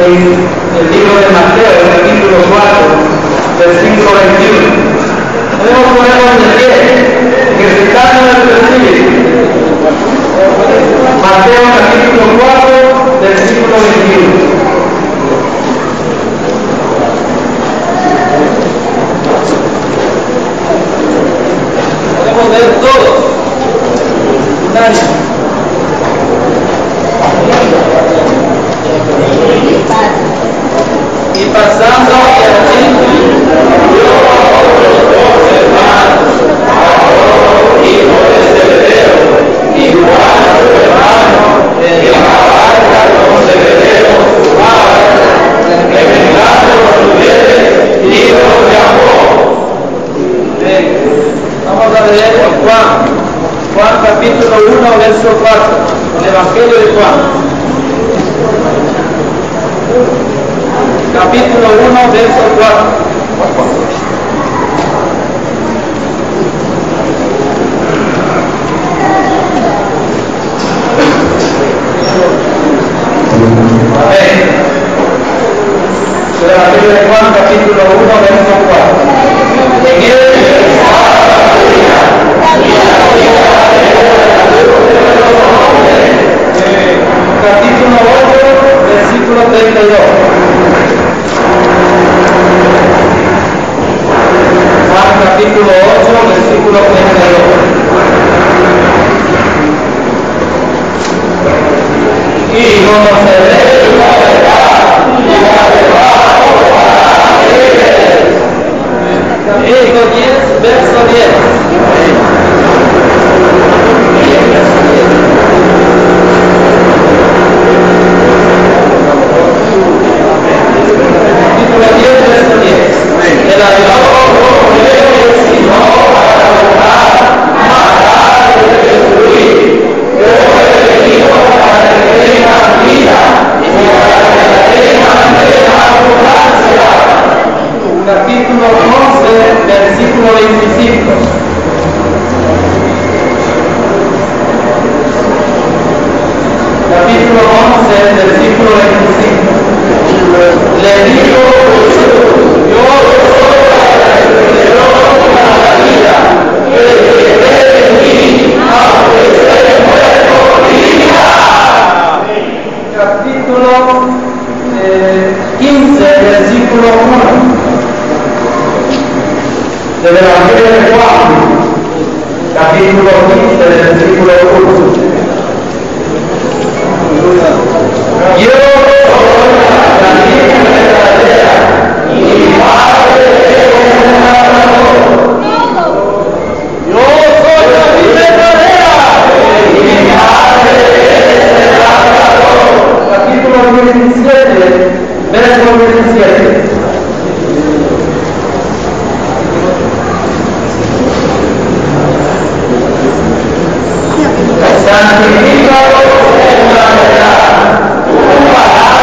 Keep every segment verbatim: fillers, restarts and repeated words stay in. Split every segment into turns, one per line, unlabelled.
el libro de Mateo, el capítulo cuatro, versículo veintiuno. Podemos ponernos de pie, ejercitando nuestro espíritu. Mateo capítulo cuatro, versículo veintiuno. Podemos leer todos. Unánime. Y pasando y así, dio a otros dos hermanos, a otro hijo de Zebedeo, y Juan su hermano, en la barca con Zebedeo su padre, remendando los redes, y los llamó. Bien, vamos a leer Juan, Juan capítulo uno, verso cuatro, el Evangelio de Juan. Capítulo uno, verso cuatro. Amén. El Evangelio de Juan, capítulo uno, verso cuatro. En él estaba la vida, y la vida era la luz de los hombres. Capítulo ocho, versículo treinta y dos. Juan capítulo ocho, versículo treinta y dos. Y conoceréis la verdad, y la verdad os hará libres. Capítulo diez, verso diez. Capítulo diez, verso diez. El adiós no es sino para verdad, matar y destruir. Yo he venido para que tengan vida y para que tengan de abundancia. Capítulo once, versículo veinticinco. Capítulo once, versículo veinticinco. Le dijo Jesús: yo soy la resurrección y la vida. El que cree en mí, aunque esté muerto, vivirá. Capítulo eh, quince, versículo uno. Del Evangelio de Juan, capítulo quince, versículo uno. Yo soy la vida verdadera y mi Padre es el labrador. Yo soy la vida verdadera y mi Padre es el labrador. Capítulo diecisiete, verso diecisiete. Santifícalos en la verdad. Tu palabra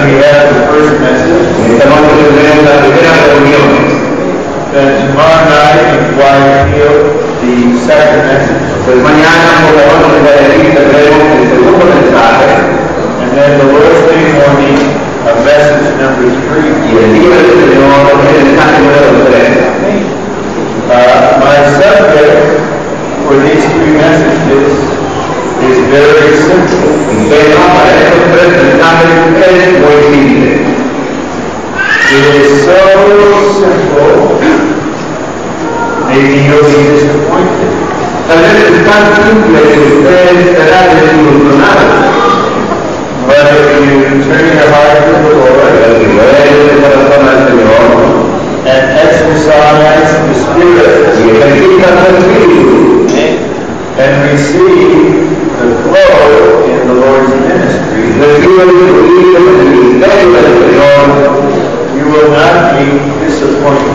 we have the first message.
Esta noche tendremos la primera reunión.
Then tomorrow night in Quiet Hill, the second message.
Pues mañana por la noche en Guayaquil tendremos el segundo mensaje.
And then the Lord's Day morning, a message number three.
Y el día del Señor es el mensaje número tres.
Uh, my subject for these three messages is very simple.
Y tema para estos tres mensajes es muy simple.
It is so simple, maybe you'll be disappointed.
Tal vez es tan simple que ustedes estarán desilusionados.
But if you turn your heart to the Lord and exercise the Spirit and receive the flow in the Lord's ministry, you will not be disappointed.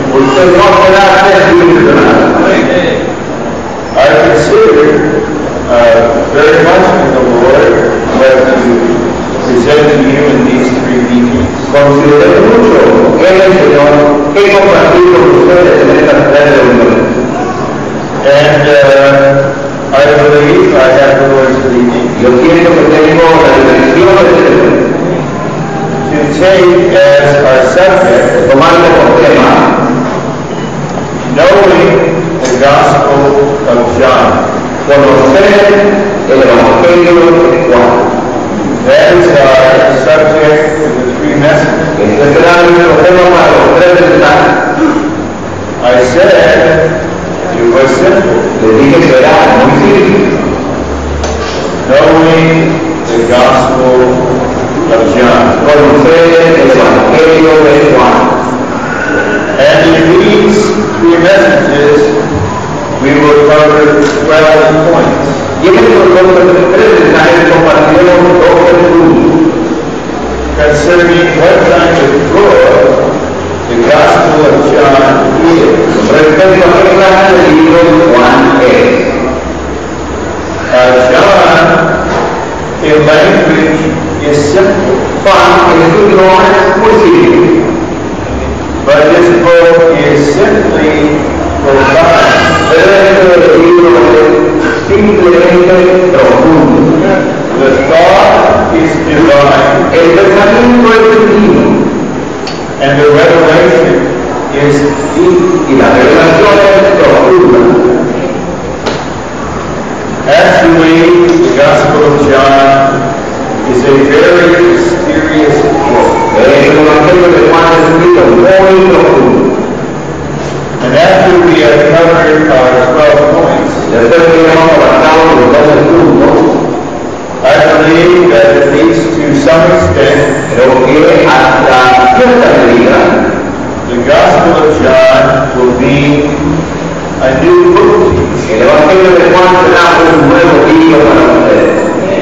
I consider uh, very much in the Lord what you present to you in these three meetings.
Consideré mucho en el Señor que compartir con ustedes en estas tres reuniones.
And uh, I believe I have the Lord's leading.
Yo siento que tengo la dirección del Señor.
To take as our subject,
tomando por tema,
knowing the Gospel of John.
Conocer el Evangelio de Juan.
That is our subject for the three messages.
Este será nuestro tema para los tres mensajes.
I said it was simple.
Les dije que era muy simple.
Knowing the Gospel of John.
Conocer el Evangelio de Juan.
And in these three messages, we will cover twelve points.
Y en estos dos tres mensajes compartiremos doce puntos
concerning what kind of book the Gospel of John is.
Respecto a qué clase de libro Juan es.
Uh, John, in language, is simple.
Juan, en su idioma es muy simple.
But this book is simply profound.
Pero este libro es simplemente profundo.
The thought is divine.
El pensamiento es divino.
And the revelation is deep.
Y la revelación es profunda.
Actually, the Gospel of John is a very mysterious book.
El Evangelio de Juan es un libro muy profundo.
And after we have covered our twelve points,
después que hemos abarcado los doce puntos,
I believe that at least to some extent,
creo que hasta cierta medida,
the Gospel of John will be a new book.
El Evangelio de Juan será un nuevo libro para ustedes.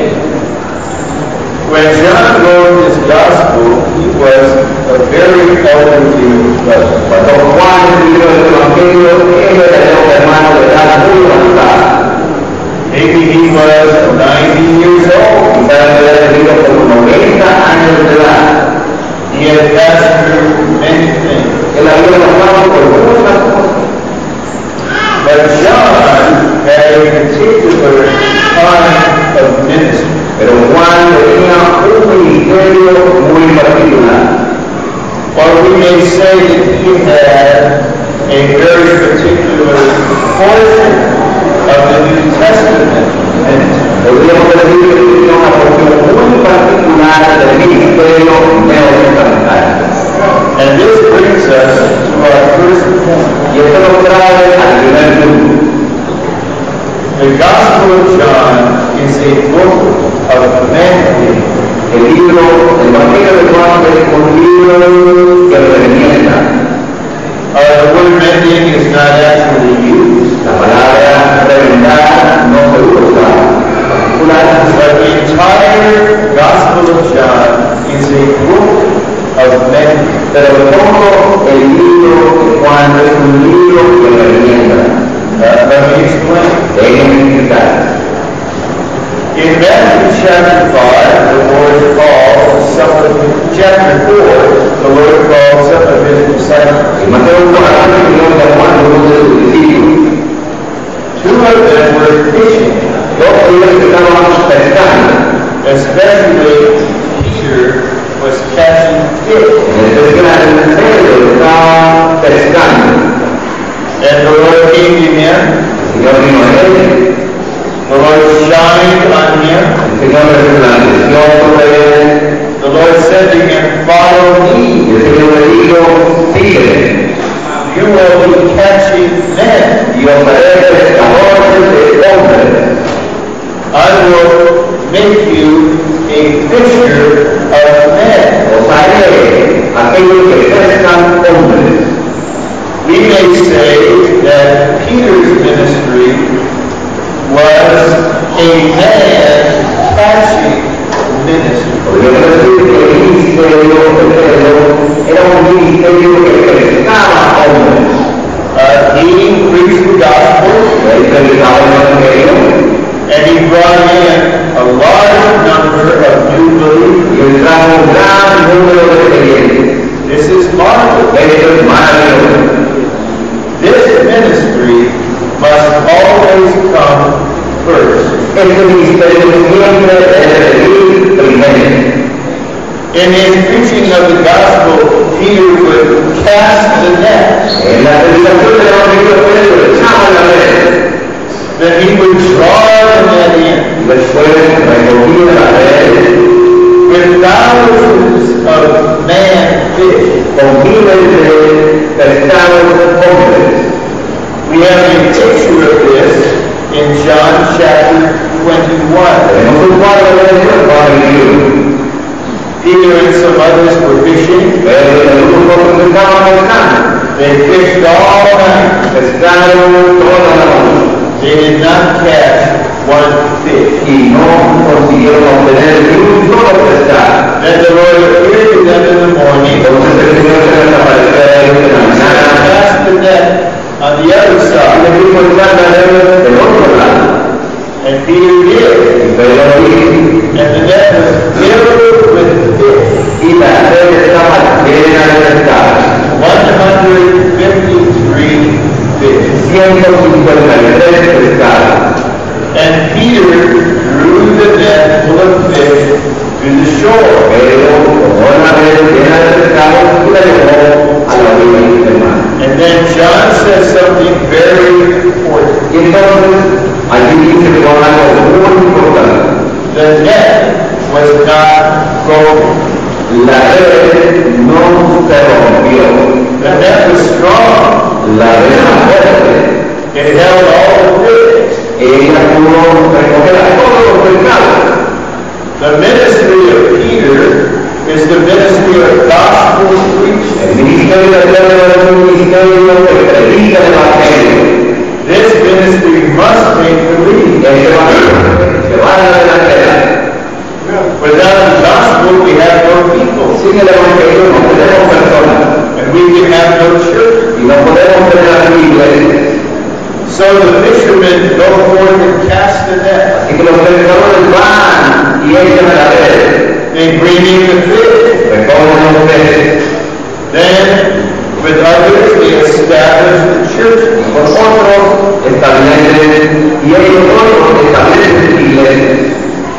When John wrote his Gospel, he was a very elderly brother.
Cuando Juan escribió el Evangelio, él era un hermano de edad muy avanzada.
Maybe he was ninety years old.
Quizás había tenido como noventa años de edad.
He had passed through many things.
Él había pasado por muchas cosas.
But John had a particular kind of ministry.
Pero Juan tenía un ministerio muy particular.
Or we may say that he had a very particular portion of the New Testament ministry.
Podríamos decir que tenía una porción muy particular del ministerio neotestamental.
And this brings us to our first point.
Y esto nos trae al primer punto.
The Gospel of John is a book of mending.
El libro, el Evangelio de Juan es un libro que remienda.
Uh, the word mending is not actually used.
La palabra remendar no se usa particular.
But the entire Gospel of John is a book of mending.
Pero todo el libro de Juan es un libro que remienda.
Uh, let me explain.
Déjenme explicar.
In Matthew chapter five, the Lord calls some of chapter four, the Lord calls some of his disciples.
En Mateo cuatro, el Señor llamó a algunos de sus discípulos.
Two of them were fishing,
Dos de ellos estaban pescando.
especially Peter was catching fish.
Entonces Pedro estaba pescando.
And the Lord came to him,
El Señor vino a él.
the Lord shined on him.
El Señor resplandeció sobre él.
The Lord said to him, follow me.
Y el Señor le dijo, sígueme.
You will be catching men.
Y os haré pescadores de hombres.
I will make you a fisher of men.
Os haré aquellos que pescan hombres.
We may say that Peter's ministry was a man catching ministry.
Podríamos decir que el ministerio de Pedro era un ministerio que pescaba hombres.
Uh, he preached the gospel,
Él predicaba el evangelio
and he brought in a large number of new believers.
y él trajo un gran número de creyentes.
This is marvelous.
Esto es maravilloso.
This ministry must always come first.
Este ministerio siempre debe venir primero.
In his preaching of the gospel, Peter would cast the net.
En la predicación del evangelio Pedro echaba la red.
Then he would draw the net in
Después recogía la red
with thousands of man fish.
con miles de pescados hombres.
We have a picture of this in John chapter twenty-one.
Tenemos un cuadro de eso en Juan veintiuno.
Peter and some others were fishing.
Pedro y el grupo que estaban pescando.
They fished all night.
Pescaron toda la noche
They did not catch one fish.
y no consiguieron obtener ni un solo pescado.
Then the Lord appeared to them in the morning.
Entonces el Señor se les apareció a ellos en la mañana
Cast the net on the other
y
side.
les dijo echar la red del otro lado.
And Peter did.
Y Pedro dijo,
And the net was filled with fish.
y la red estaba llena de pescados.
one hundred fifty-three fish.
ciento cincuenta y tres pescados.
And Peter drew the net full of fish to the shore.
Pedro tomó la red llena de pescados y la llevó a la orilla del mar.
And then John says something very important.
Y entonces allí dice Juan algo muy importante.
The net was not broken.
La red no se rompió.
The net was strong.
La red era fuerte.
It held all the fish.
Ella pudo recoger a todos los pescados.
The ministry of Peter is the ministry of gospel preaching.
El ministerio de Pedro es un ministerio que predica el evangelio.
This ministry must take the lead.
Este evangelio se va a la delantera.
Without the gospel, we have no people.
Sin el evangelio no tenemos personas
And we can have no church.
y no podemos tener iglesias.
So the fishermen go forth and cast the net.
Así que los pescadores van y echan la red,
They bring in the fish.
recogen los peces.
Then, with others, they establish the church.
Con otros establecen y ellos otros establecen iglesias.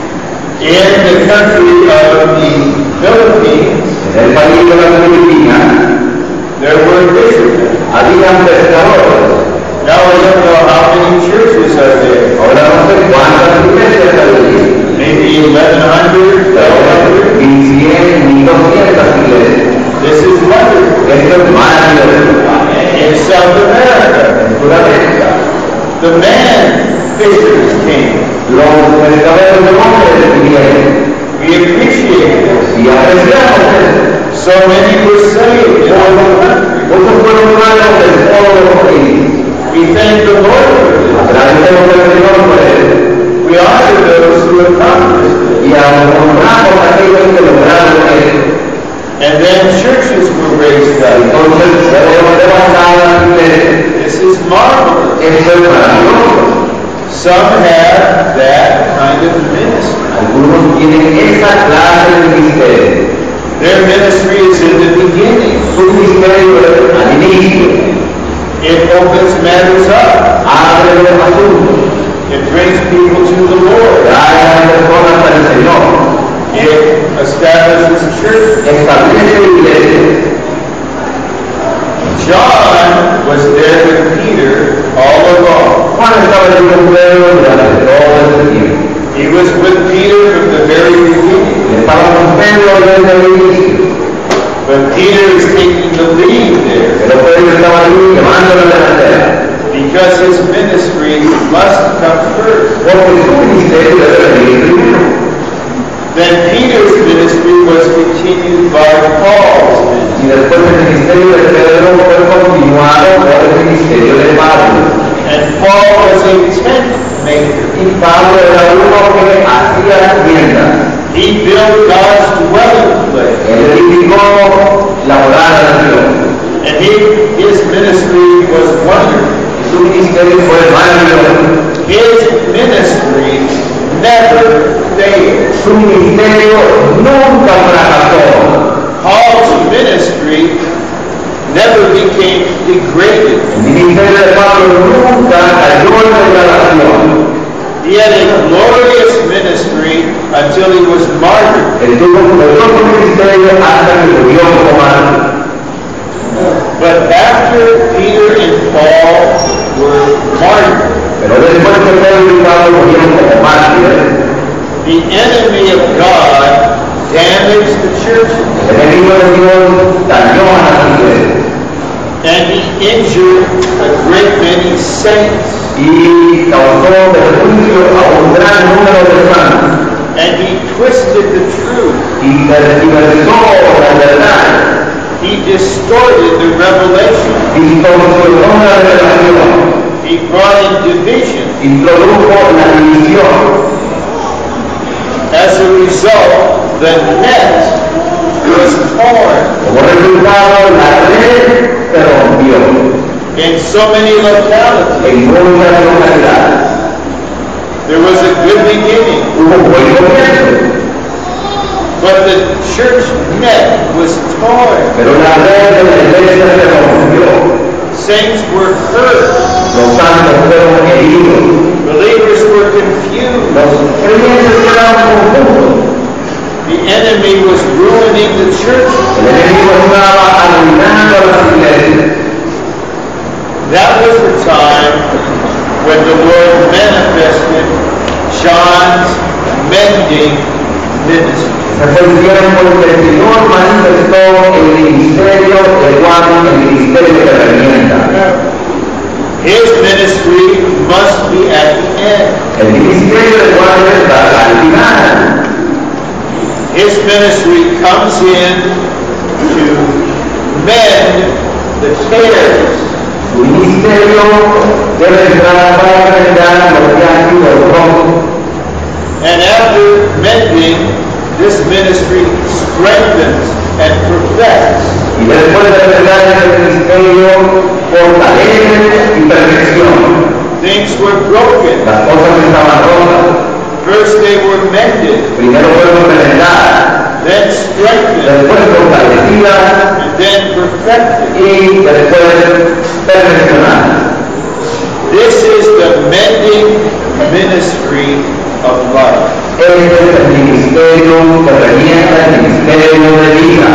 In the country of the Philippines,
En el país de las Filipinas
there were fishermen.
habían pescadores.
Now I don't know how many churches are there.
Ahora no sé cuántas iglesias hay.
Maybe eleven hundred, twelve hundred.
Ni cien ni doscientas iglesias.
This is wonderful.
Esto es maravilloso.
In South America,
En Sudamérica,
the man fishers came.
los pescadores de hombres vinieron
We appreciate this.
y apreciamos esto.
So many were saved in all the country.
Muchos fueron salvos en todos los países.
We thank the Lord for this.
Agradecemos al Señor por esto.
We honor those who accomplished it.
Y honramos a aquellos que lograron esto.
And then churches were raised up.
Entonces debemos levantar las iglesias.
This is marvelous.
Esto es maravilloso.
Some have that kind of ministry.
Algunos tienen esa clase de ministerio.
Their ministry is in the beginning.
Su ministerio es al inicio.
It opens matters up.
Abre los asuntos.
It brings people to the Lord.
Trae a las personas al Señor.
It establishes church.
Establece iglesias.
John was there with Peter all along.
Juan estaba en un pueblo durante todo este tiempo.
He was with Peter from the very beginning.
Estaba con Pedro desde el inicio.
But Peter is taking the lead there.
Pero Pedro estaba ahí llevando la delantera.
Because his ministry must come first.
Porque su ministerio debe venir primero.
Then Peter's ministry was continued by Paul's ministry.
Y después el ministerio de Pedro fue continuado por el ministerio de Pablo.
And Paul was a tent maker.
Y Pablo era uno que hacía tiendas.
He built God's dwelling place.
Él edificó la morada de Dios.
And he, his ministry was wonderful.
Su ministerio fue maravilloso.
His ministry never failed.
Su ministerio nunca fracasó.
Paul's ministry never became degraded.
El ministerio de Pablo nunca cayó en degradación.
He had a glorious ministry until he was martyred.
Él tuvo un glorioso ministerio hasta que murió como mártir.
But after Peter and Paul were martyred,
Pero después que Pedro y Pablo murieron como mártires,
the enemy of God damaged the churches.
el enemigo de Dios dañó a las iglesias
And he injured a great many saints.
y causó perjuicio a un gran número de santos
And he twisted the truth.
y tergiversó la verdad
He distorted the revelation.
y distorsionó la revelación,
He brought in division.
introdujo la división.
As a result, the net was torn
Como resultado, la red se rompió
in so many localities.
en muchas localidades.
There was a good beginning,
Hubo un buen comienzo,
but the church net was torn.
pero la red de la iglesia se rompió.
Saints were hurt.
Los santos fueron heridos.
Believers were confused.
Los creyentes quedaron confusos.
The enemy was ruining the church.
El enemigo estaba arruinando a las iglesias.
That was the time when the Lord manifested John's mending ministry.
Se fue el tiempo en que el Señor manifestó el ministerio de Juan, el ministerio de la herramienta.
His ministry must be at the end.
El ministerio de Juan está al final.
His ministry comes in to mend the tares.
Su ministerio debe entrar para arreglar lo que ha sido roto.
And after mending, this ministry strengthens and perfects.
Y después de arreglar ese ministerio, fortalece y perfecciona.
Things were broken.
Las cosas estaban rotas.
First they were mended,
Primero fueron remediadas,
then strengthened,
después fortalecidas
and then perfected.
y después perfeccionadas.
This is the mending ministry of life.
Este es el ministerio que revienta el ministerio de vida.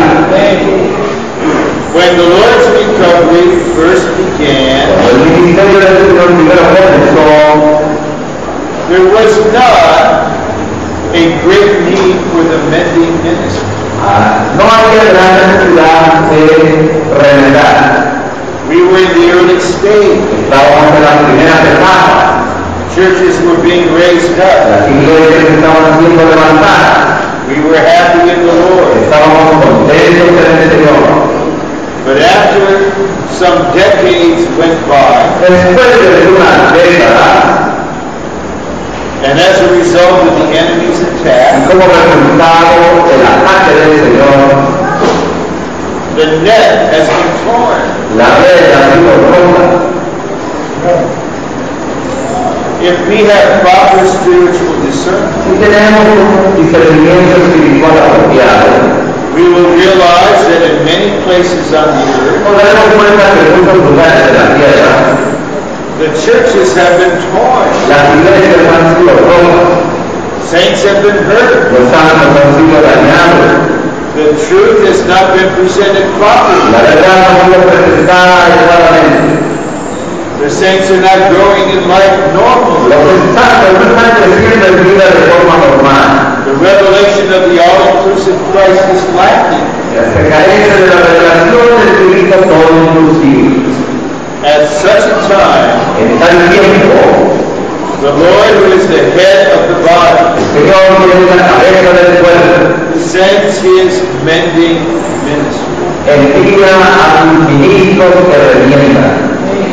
When the Lord's recovery first began,
Cuando el ministerio del Señor primero comenzó,
there was not a great need for the mending ministry.
ah, no había gran necesidad de remediar.
We were in the early stage.
Estábamos en las primeras etapas.
Churches were being raised up.
Las iglesias estaban siendo levantadas.
We were happy in the Lord.
Estábamos contentos en el Señor.
But after some decades went by,
Después de una década,
and as a result of the enemy's
y
attack,
como resultado del ataque del Señor,
the net has been torn.
la red ha sido rota.
if we have proper spiritual discernment,
Si tenemos un discernimiento espiritual apropiado,
we will realize that in many places on the earth,
nos daremos cuenta que en muchos lugares de la tierra,
the churches have been torn,
las iglesias han sido rotas,
saints have been hurt,
los santos han sido dañados,
the truth has not been presented properly,
la verdad no ha sido presentada adecuadamente.
the saints are not growing in life normally.
Los santos no están creciendo en vida de forma normal.
The revelation of the all-inclusive Christ is lacking.
Se carece de la revelación del Cristo todo inclusive.
At such a time,
En tal tiempo,
the Lord, who is the head of the body,
el Señor tiene una cabeza del pueblo,
sends his mending ministry.
envía a sus ministros que remiendan.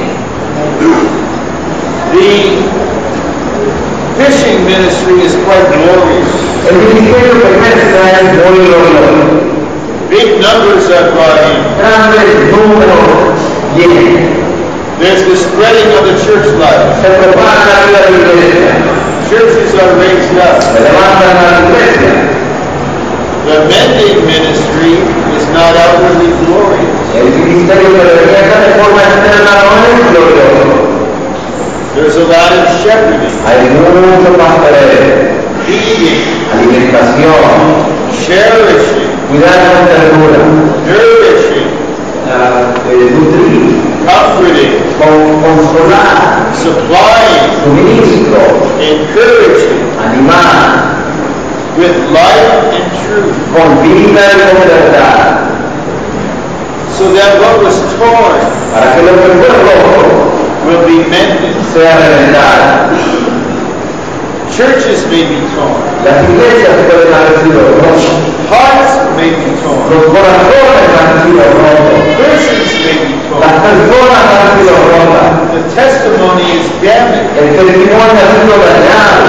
The fishing ministry is quite glorious.
El ministerio que presta es muy glorioso.
Big numbers are brought in.
Grandes números vienen.
There's the spreading of the church life.
Se propaga la vida de la iglesia.
Churches are raised up.
Se levantan a la iglesia.
The mending ministry is not outwardly glorious.
El ministerio que remienda de forma externa no es glorioso.
There's a lot of shepherding,
Hay mucho pastoreo,
feeding,
alimentación,
cherishing,
cuidar con ternura,
nourishing,
uh, eh, nutrir,
comforting,
con, consolar,
supplying,
suministro,
encouraging,
animar,
with life and truth,
con vida y con verdad,
so that what was torn
para que lo que fue roto
will be mended.
sea remendado.
Churches may be torn,
Las iglesias pueden haber sido rotas,
hearts may be torn,
los corazones han sido rotos,
persons may be
las
torn,
personas han sido rotas,
the testimony is damaged.
el testimonio ha sido dañado.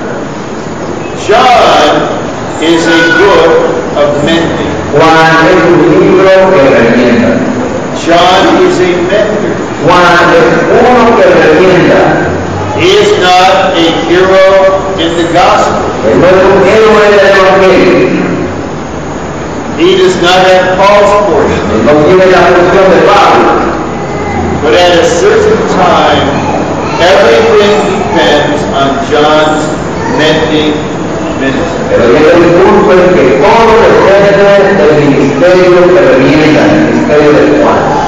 John is a book of mending.
Juan es un libro que remienda.
John is a mender.
Juan es uno que remienda.
He is not a hero in the gospel.
Él no es un héroe del evangelio.
He does not have Paul's portion.
Él no tiene la función de Pablo.
But at a certain time, everything depends on John's mending ministry.
Pero llega el punto en que todo depende del ministerio que remienda, el ministerio de Juan.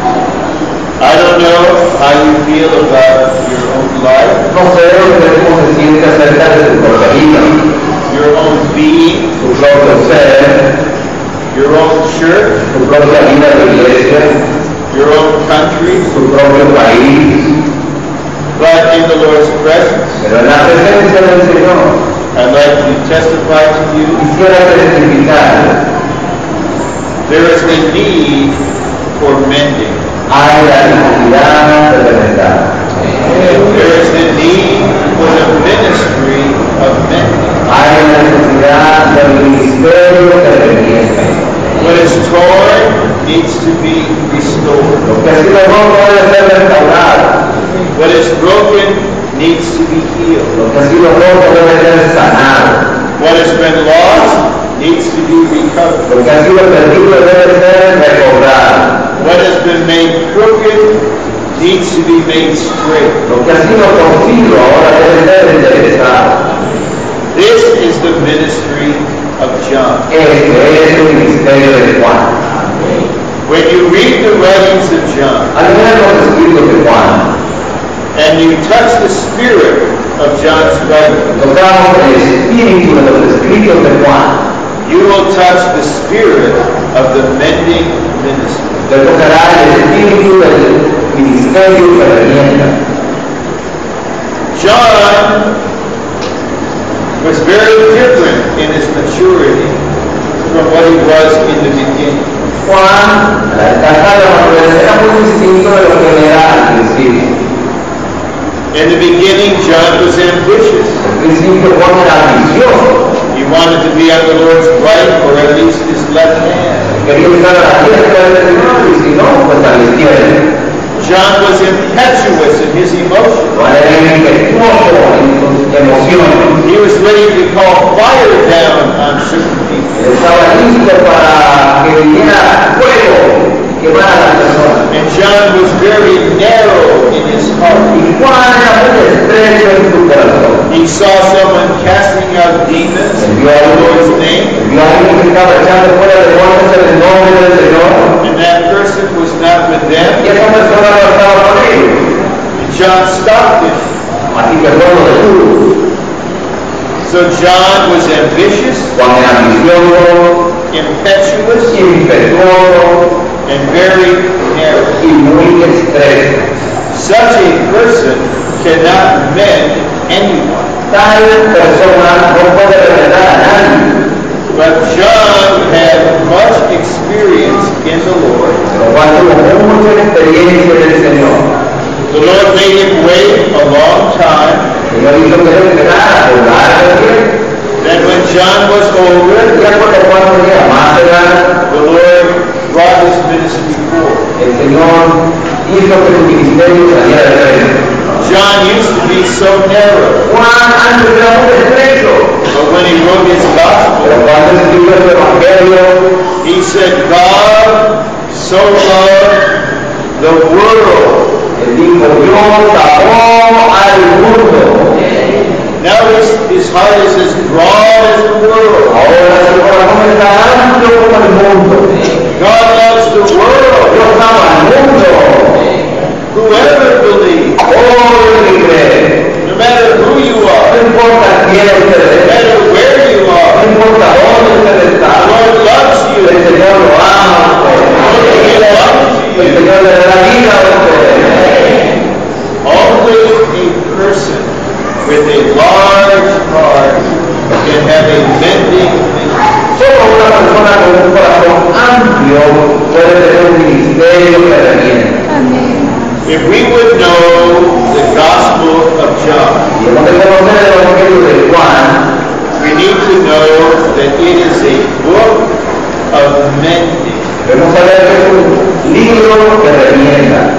I don't know how you feel about your own life,
No sé usted cómo se siente acerca de su propia vida,
your own being,
su propio ser,
your own church,
su propia vida de iglesia,
your own country,
su propio país,
but in the Lord's presence,
pero en la presencia del Señor
I'd like to testify to you,
quisiera testificar.
there is a need for mending.
Hay la necesidad de remendar.
There is a need for the ministry of mending.
Hay la necesidad del ministerio que remienda.
What is torn needs to be restored.
Lo que ha sido roto debe ser restaurado.
What is broken needs to be healed.
Lo que ha sido roto debe ser sanado.
What has been lost needs to be recovered.
Lo que ha sido perdido debe ser recobrado.
What has been made crooked needs to be made straight.
Lo que ha sido torcido ahora debe ser enderezado.
This is the ministry of John.
Este es el ministerio de Juan.
When you read the writings of John
Al leer los escritos de Juan,
and you touch the spirit of John's writing,
tocamos el espíritu de los escritos de Juan,
you will touch the spirit of the mending ministry.
le tocará el espíritu del ministerio que remienda.
John was very different in his maturity from what he was in the beginning.
Juan, al alcanzar la madurez, era muy distinto de lo que era al principio.
In the beginning, John was ambitious.
Al principio Juan era ambicioso,
He wanted to be on the Lord's right, or at least his left hand.
quería estar a la diestra del Señor y si no, pues a la izquierda.
John was impetuous in his emotions.
Juan era impetuoso en sus emociones.
He was ready to call fire down on certain people.
Estaba listo para que viniera fuego y quemara a las personas.
And John was very narrow in his heart.
Y Juan era muy estrecho en su corazón.
He saw someone casting out demons in
Vio a
the Lord's
alguien
name,
vio a alguien que estaba echando fuera demonios en el nombre del Señor.
and that person was not with
Y
them.
esa persona no estaba con ellos.
And John stopped him.
Así que Juan lo detuvo.
So John was ambitious,
Juan era ambicioso,
impetuous,
impetuoso
and very narrow.
y muy estrecho.
Such a person cannot mend anyone.
Tal persona no puede revelar a nadie.
But John had much experience in the Lord.
Pero Juan tuvo mucha experiencia en el Señor.
The Lord made him wait a long time.
El Señor hizo que él esperara por largo tiempo.
Then when John was older,
Ya cuando Juan tenía más edad,
the Lord brought his ministry forth.
el Señor hizo que su ministerio saliera de él.
John used to be so narrow,
Juan antes era muy estrecho,
but when he wrote his gospel,
pero cuando escribió su evangelio,
he said, God so loved the world.
él dijo, Dios amó al mundo.
Now his, his heart is as broad as the world.
Ahora su corazón está amplio como el mundo.
God loves the world.
Dios ama al mundo.
Whoever believes,
Todo el que cree,
no matter who you
no
are,
importa quién
no
usted es,
matter where you
no
are,
importa dónde usted
the
está,
Lord loves you.
el Señor lo ama a usted.
He loves
El
you.
Señor le da la vida a usted.
Only a person with a large heart can have a mending ministry.
Solo una persona con un corazón amplio puede tener un ministerio que revienta.
If we would know the Gospel of John,
Y hemos de conocer el Evangelio de Juan,
we need to know that it is a book of mending.
debemos saber que es un libro que revienta.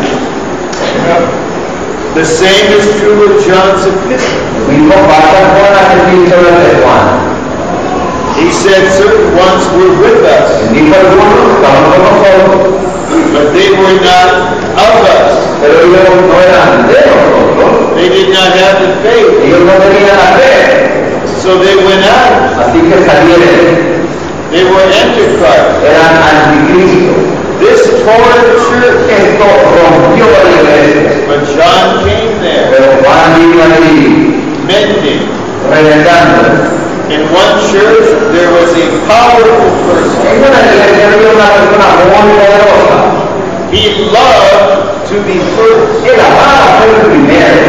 The same is true of John's epistle.
Lo mismo pasa con las epístolas de Juan.
He said certain ones were with us,
Dijo algunos, estaban con nosotros,
but they were not of us.
pero ellos no eran de nosotros.
They did not have the faith,
Ellos no tenían la fe.
so they went out.
Así que salieron.
They were antichrist.
Eran anticristo.
This tore the church,
Esto rompió la iglesia.
but John came there,
Pero Juan vino allí,
mending.
reventando.
In one church, there was a powerful person.
En una iglesia había una persona muy poderosa.
He loved to be first.
Él amaba ser el primero.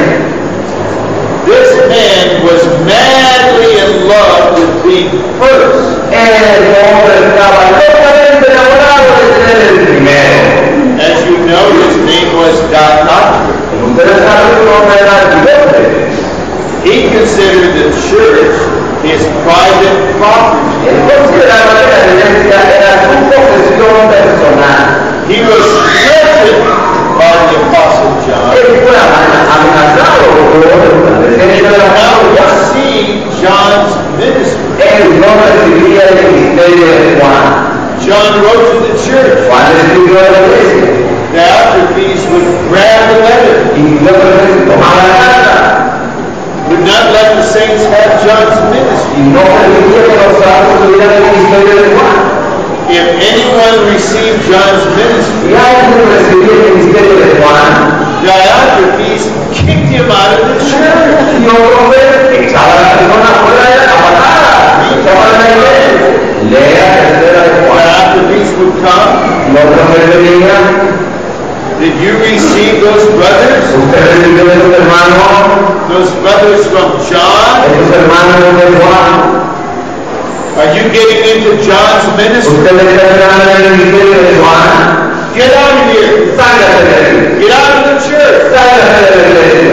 This man was madly in love with being first.
El hombre estaba locamente enamorado de ser el primero.
As you know, his name was Diotrephes.
Ustedes saben que su nombre era Diótrefes.
He considered the church his private property.
Él consideraba que la iglesia era su posesión personal.
He was threatened by the Apostle John.
Él fue amenazado por la presencia de la
Now we
palabra.
see John's ministry.
Él no recibía el ministerio de Juan.
John wrote to the church.
Juan escribió a la iglesia.
Diotrephes would grab the letter,
Y Diótrefes tomaba la carta.
would not let the saints have John's ministry.
Y no permitía que los santos tuvieran el ministerio de Juan.
If anyone received John's
Y
ministry,
alguien recibía el ministerio de Juan,
Diotrephes kicked him out of the church.
y otro vez echaba a la persona fuera de la patada, echaba a la iglesia. Lea tercera de Juan.
Diotrephes would come.
Y otro vez venía,
Did you receive those brothers?
usted recibió de sus hermanos,
Those brothers from John?
esos hermanos de Juan.
Are you getting into John's ministry?
Usted le está entrando en el ministerio de Juan.
Get out of here.
Sálgase de ahí.
Get out of the church.
Sálgase de la iglesia.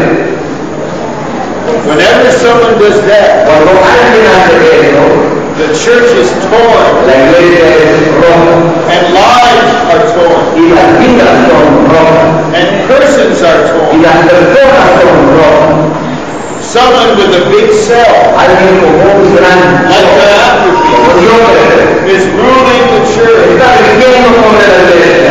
Whenever someone does that,
Cuando alguien hace eso,
the church is torn
la iglesia es rota
and lives are torn
y las vidas son rotas
and
Y las personas son rojos.
Someone with a big cell,
Alguien con un gran
like Dioptrephes,
como Diótrefes,
is ruling the church.
está viviendo sobre la iglesia.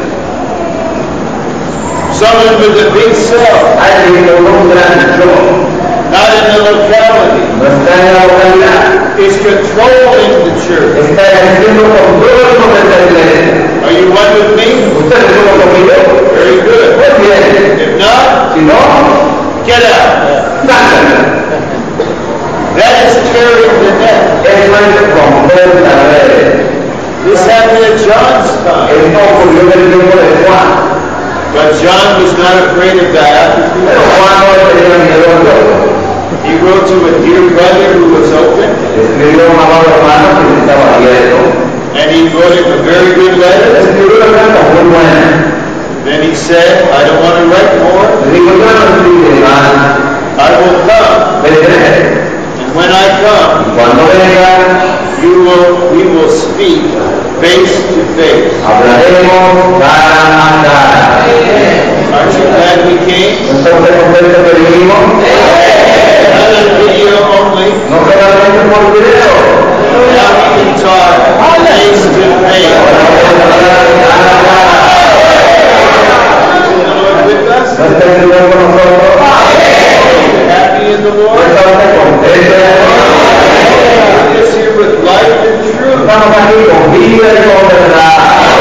Someone with a big cell,
Alguien con un gran yo,
not in the locality,
no está en la localidad,
is controlling the church.
está ejerciendo control sobre esta iglesia.
Are you one with me?
¿Ustedes son conmigo?
Very good.
Pues bien,
If not,
si no,
get out.
sáquenla.
That is tearing the net.
Eso es romper la red.
This happened at John's time.
Esto ocurrió en el tiempo de Juan.
But John was not afraid of that.
Pero Juan no tenía miedo a Dios.
He wrote to a dear brother who was open,
Escribió a un amado hermano que estaba abierto.
and he wrote him a very good letter.
Escribió una carta muy buena.
Then he said, I don't want to write more.
Le digo, yo no escribiré más.
I will come.
Vendré.
And when I come,
Cuando venga,
you will, we will speak face to face.
hablaremos cara a cara.
Aren't you glad we came?
¿No estamos contentos que vinimos?
Not on video only.
No solamente por video.
Now we can talk face to face. Is the Lord with us?
¿No está el Señor con nosotros?
Happy in the
¿No
Lord?
estamos contentos?
We're just here with life and truth.
Estamos aquí con vida y con verdad.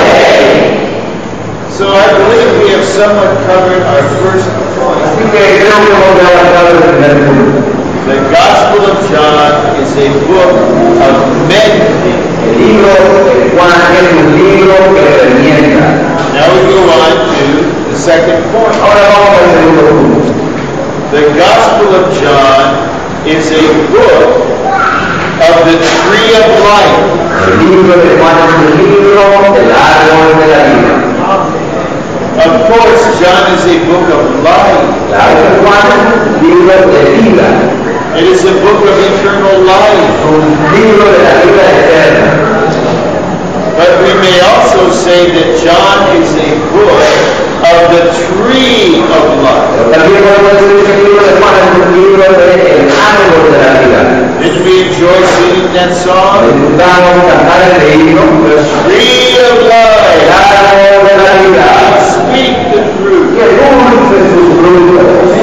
So I believe we have somewhat covered our first point.
Así que creo que hemos avanzado el primer punto.
The Gospel of John is a book of many things.
El libro de Juan es un libro que remienda.
Now we go on to the second point.
Ahora vamos al segundo punto.
The Gospel of John is a book of the tree of life.
El libro de Juan es un libro del árbol de la vida.
Of course, John is a book of life.
Claro que Juan es un libro de vida.
It is a book of eternal life.
Un libro de la vida eterna.
But we may also say that John is a book of the tree of life.
Pero también podemos decir que el libro de Juan es un libro del árbol de la vida.
Didn't we enjoy singing that song?
Disfrutamos cantar el himno.
The tree of
El
life.
árbol de la vida.
Speak the truth.
Que dulce sus frutos.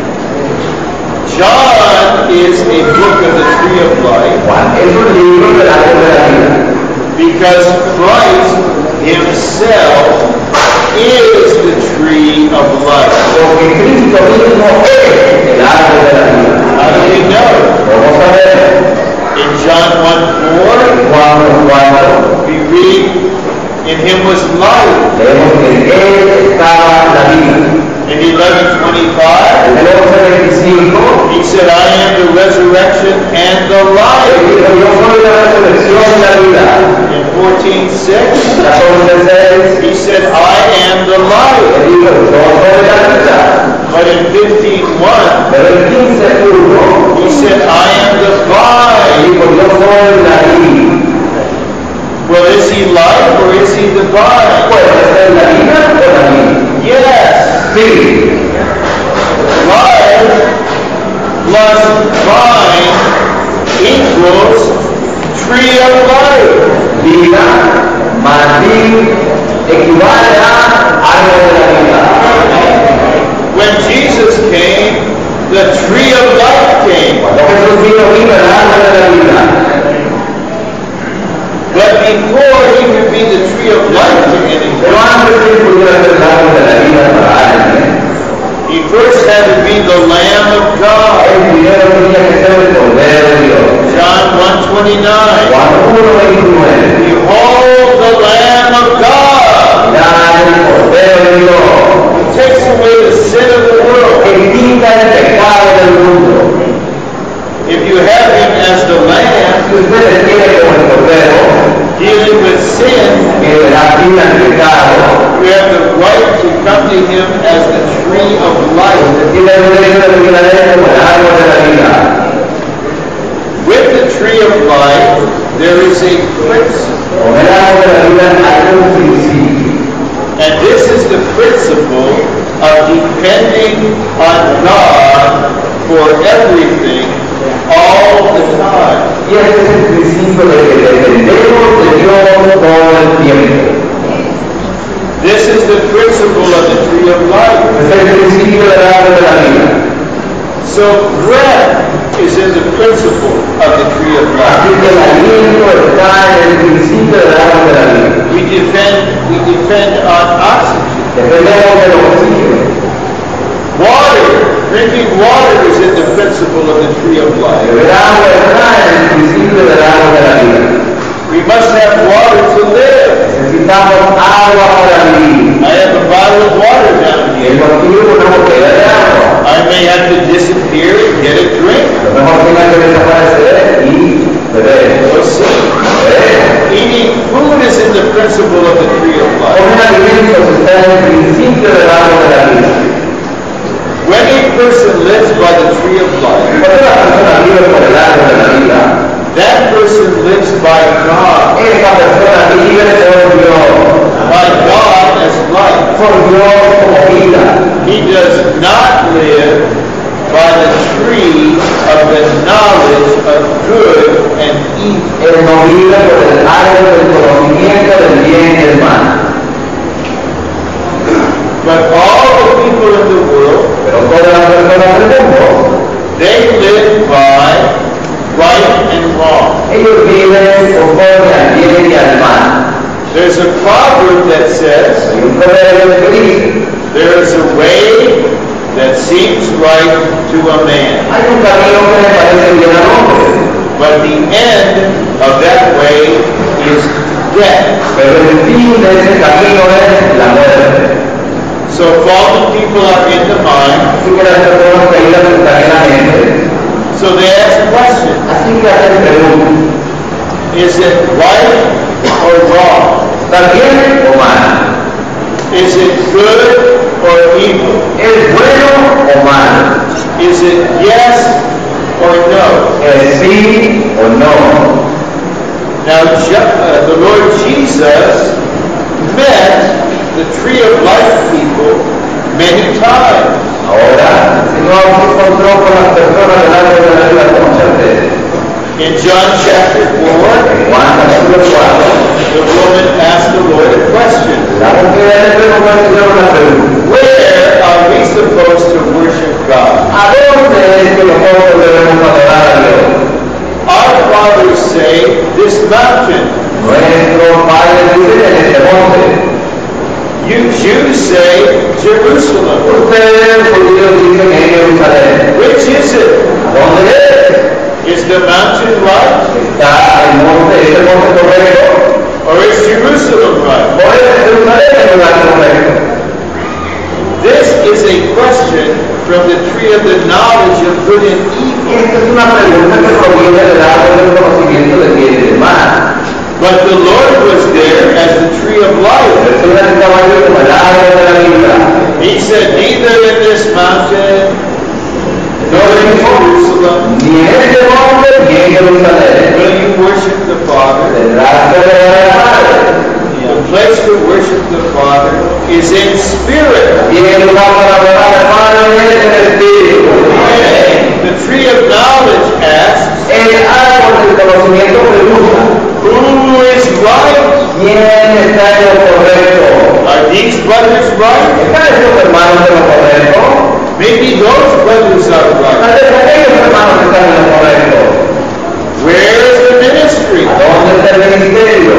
John is a book of the tree of life
Juan es un libro del árbol de la vida.
because Christ himself is the tree of life.
Porque Cristo mismo es el árbol de la vida.
How do we know?
¿Cómo sabemos?
In John one four,
Juan cuatro,
we read, in him was life.
leemos que en él estaba la vida.
In eleven twenty-five,
En el once veinticinco,
he said, I am the resurrection and the
él
life.
dijo, yo soy la resurrección y la vida.
In fourteen six,
catorce seis,
he said, I am the life.
él dijo, yo soy la vida.
But in fifteen one,
Pero en quince uno,
he said, I am the
él
vine.
dijo, yo soy la vida.
Well, is he life or is he the vine?
¿Puede ser la vida o la vida?
Yes.
Sí.
Life plus vine equals tree of life.
Vida más vida equivale a árbol de la vida.
When Jesus came, the tree of life came.
Cuando Jesús vino, vino el árbol de la vida.
But before he could be the tree of life to anyone,
Pero antes de que pudiera ser el árbol de la vida para alguien,
he first had to be the Lamb of God.
el primero tenía que ser el Cordero de Dios.
John one twenty-nine.
Juan uno veintinueve.
Behold the Lamb of God,
Mirad el Cordero de Dios,
who takes away the sin of the world.
que quita el pecado del mundo.
If you have him as the Lamb,
Si ustedes tienen como el Cordero,
dealing with sin,
que le da vida al pecado,
you have the right to come to him as the tree of life.
tiene el derecho de venir a él como el árbol de la vida.
With the tree of life, there is a principle.
Con el árbol de la vida hay un principio.
And this is the principle of depending for everything all the time.
Y este es el principio de que dependemos de Dios todo el tiempo.
This is the principle of the tree of life.
Es el principio del árbol de la vida.
So breath is in the principle of the tree of
Así
life.
que el aliento está en el principio del árbol de la vida.
We depend, we depend on oxygen.
Dependemos del oxígeno.
Water, drinking water is in the principle of the tree of life.
El agua está en el principio del árbol de la vida.
We must have water to live.
Necesitamos agua para vivir.
I have a bottle of water down
Y el
here.
motivo una botella de agua.
I may have to disappear and get a drink.
A lo mejor tenga que desaparecer y beber.
We'll see.
Beber.
Eating food is in the principle of the tree of life.
Comer alimentos está en el principio del árbol de la vida.
When a person lives by the tree of life,
Cuando una persona vive por el árbol de la vida,
that person lives by God,
esa persona vive por Dios,
by God as life.
por Dios como vida.
He does not live by the tree of the knowledge of good and evil.
Él no vive por el árbol del conocimiento del bien y del mal.
But all the people in the world,
Pero todas las personas del mundo,
they live by right and wrong.
ellos viven conforme al bien y al mal.
There's a proverb that says,
Hay un proverbio que dice,
there is a way that seems right to a man,
hay un camino que le parece bien al hombre,
but the end of that way is death.
pero el fin de ese camino es la muerte.
So fallen people are in the mind,
Así que las personas caídas están en la mente.
so they ask questions.
Así que hacen preguntas.
Is it right or wrong?
¿Está bien o mal?
Is it good or evil?
¿Es bueno o malo?
Is it yes or no?
¿Es sí o no?
Now, Je- uh, the Lord Jesus met the tree of life people many times.
Ahora, el Señor se encontró con las personas del árbol de la vida muchas veces.
In John chapter four,
En Juan capítulo cuatro,
the woman asked the Lord a question.
la mujer le preguntó al Señor una pregunta.
Where are we supposed to worship God?
¿A dónde es que nosotros debemos adorar a Dios?
Our fathers say, this mountain.
Nuestros padres dicen en este monte.
You Jews say, Jerusalem.
Ustedes, judíos, dicen en Jerusalén.
Which is it?
¿A dónde es?
Is the mountain right?
¿Está el monte, ese monte correcto?
Or is Jerusalem right?
¿O es Jerusalén el lugar correcto?
This is a question from the tree of the knowledge of good and evil.
Esta es una pregunta que proviene del árbol del conocimiento del bien y del mal.
But the Lord was there as the tree of life.
El Señor estaba ahí como el árbol de la vida.
He said, neither in this mountain nor in Jerusalem
Ni en este monte ni en Jerusalén
will you worship the Father.
tendrás que adorar al Padre.
The place to worship the Father is in spirit.
Y el lugar para adorar al Padre es en el Espíritu.
The tree of knowledge asks,
El árbol del conocimiento pregunta,
who is right?
¿quién está en lo correcto?
Are these brothers right?
¿Están estos hermanos en lo correcto?
Maybe those brothers are
Tal
right.
vez aquellos hermanos están en lo correcto.
Where is the ministry?
¿A dónde está el ministerio?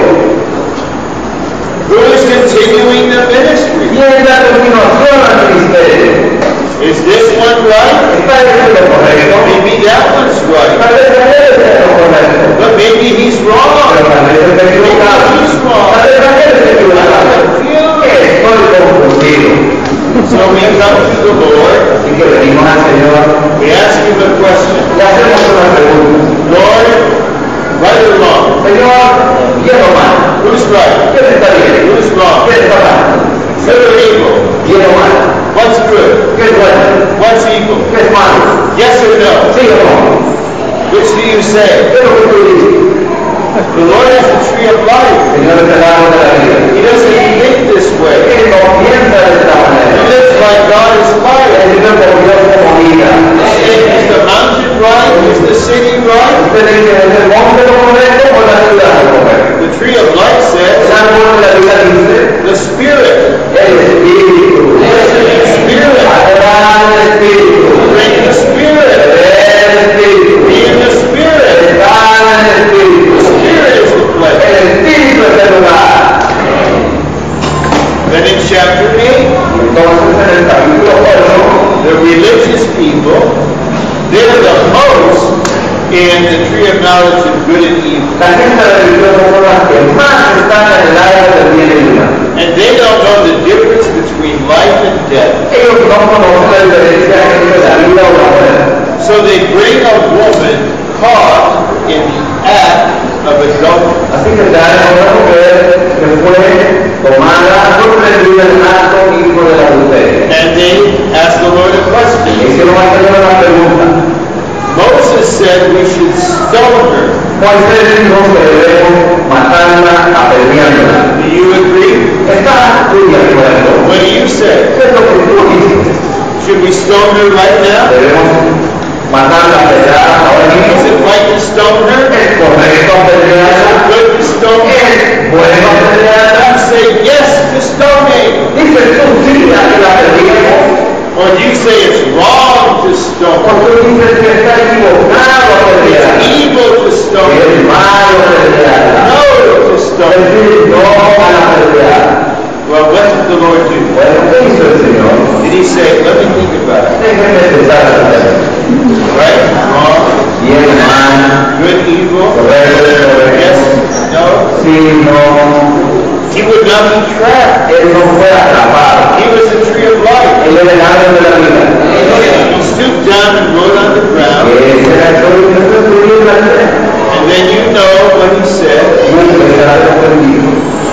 Who is continuing the ministry?
¿Quién es la continuación al ministerio?
Is this one right?
¿Está en lo correcto?
Maybe that one's right.
Tal vez aquel esté en lo correcto.
But maybe he's
Pero
wrong.
tal vez esté equivocado. Tal vez aquel esté equivocado. Estoy confundido.
So we come to the Lord.
Así que venimos al Señor
We ask him a question.
y hacemos una pregunta.
Lord, right or wrong?
Señor, ¿quién o mal?
Who's right?
¿Quién está bien?
Who's wrong?
¿Quién está mal?
Good or evil?
¿Quién o mal?
What's good?
¿Qué es bueno?
What's evil?
¿Qué es malo?
Yes or no?
¿Sí o no?
Which do you say?
¿Qué es lo que tú dices?
The Lord has the tree of life.
Señor, es el árbol de la vida.
He doesn't think this way.
Él no piensa de esta
He
manera.
lives like God is
Él
life.
vive por Dios como vida.
This is the in chapter eight,
Entonces en el capítulo ocho,
the religious people, they're the host in the tree of knowledge of good and evil.
la gente religiosa son las que más están en el área del bien y del mal.
And they don't know the difference between life and death.
Ellos no conocen la diferencia entre la vida o la muerte.
So they bring a woman caught in the act of adultery.
Así que traen a una mujer que fue tomada, sorprendida en acto mismo del adulterio.
And they ask the Lord a
Y
question.
hicieron al Señor una pregunta.
Moses said we should stone her.
Moisés dijo que debemos matarla apedreándola.
Do you agree?
¿Está tú de acuerdo?
What do you say?
¿Qué es lo que tú dices?
Should we stone her right now?
Debemos matarla apedreada ahora
Is
mismo.
it right to stone her?
¿Es correcto
Is
apedrearla?
it good to stone her?
¿Es bueno apedrearla?
You say yes to stoning.
Dices tú sí a que la apedreemos.
Or do you say it's wrong to stone?
O tú dices que está equivocado apedrearla.
It's evil to stone.
Que es malo apedrearla.
No to
Es
stone.
decir, no a la apedreada.
Well, what did the Lord do?
Bueno, ¿qué hizo el Señor?
Did he say, let me think about it?
Déjenme pensar al respecto.
Right? Wrong?
Bien, mal,
Good, evil?
correcto,
Yes?
correcto.
No?
Sí, no.
He would not be trapped.
Él no fue atrapado.
He was a tree of life.
Él era el árbol de la vida.
He stooped down and wrote on the ground.
Ese era el sol que se escribió en la tierra.
And then you know what he said.
Nunca será sorprendido.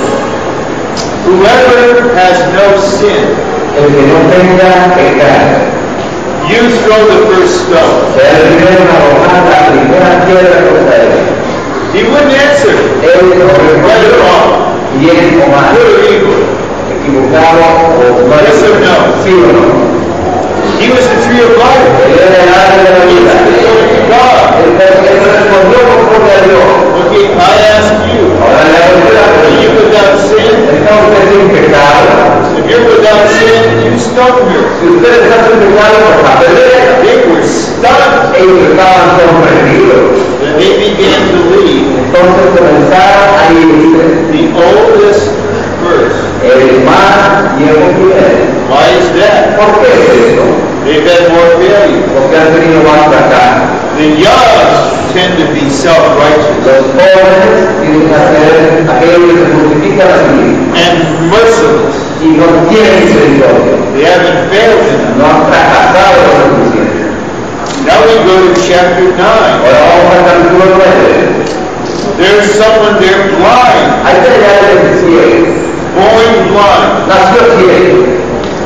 Whoever has no sin,
El que no tenga pecado.
you throw the first stone.
Sea el primero en arrojar la primera piedra contra él.
He wouldn't answer.
Él no
Right or
respondió
wrong?
bien o mal,
Good or evil?
equivocado o mal.
Yes or no?
Sí o no.
He was the tree of life.
Él era el árbol de la
He was
vida.
according to God.
Él él respondió conforme a Dios.
Okay, I ask you,
Ahora le hago la
are you
pregunta.
without sin?
¿Está usted sin pecado?
If you're without sin, you stone her.
Si usted está sin pecado, por la pedrera.
They were stunned.
Ellos estaban sorprendidos.
Then they began to lead
Entonces comenzaron a irse
the oldest verse.
el más viejo fiel.
Why is that?
¿Por qué es esto?
They've had more failure.
Porque han tenido más fracaso.
The young tend to be self-righteous
Los jóvenes tienen que hacer aquello que se justifica a sí mismos
and merciless.
y no tienen misericordia.
They haven't failed in them.
No han fracasado lo suficiente.
Now we go to chapter nine.
Ahora vamos al capítulo nueve.
There's someone there blind,
Hay que hallar el cielo.
born blind.
Nació cielo.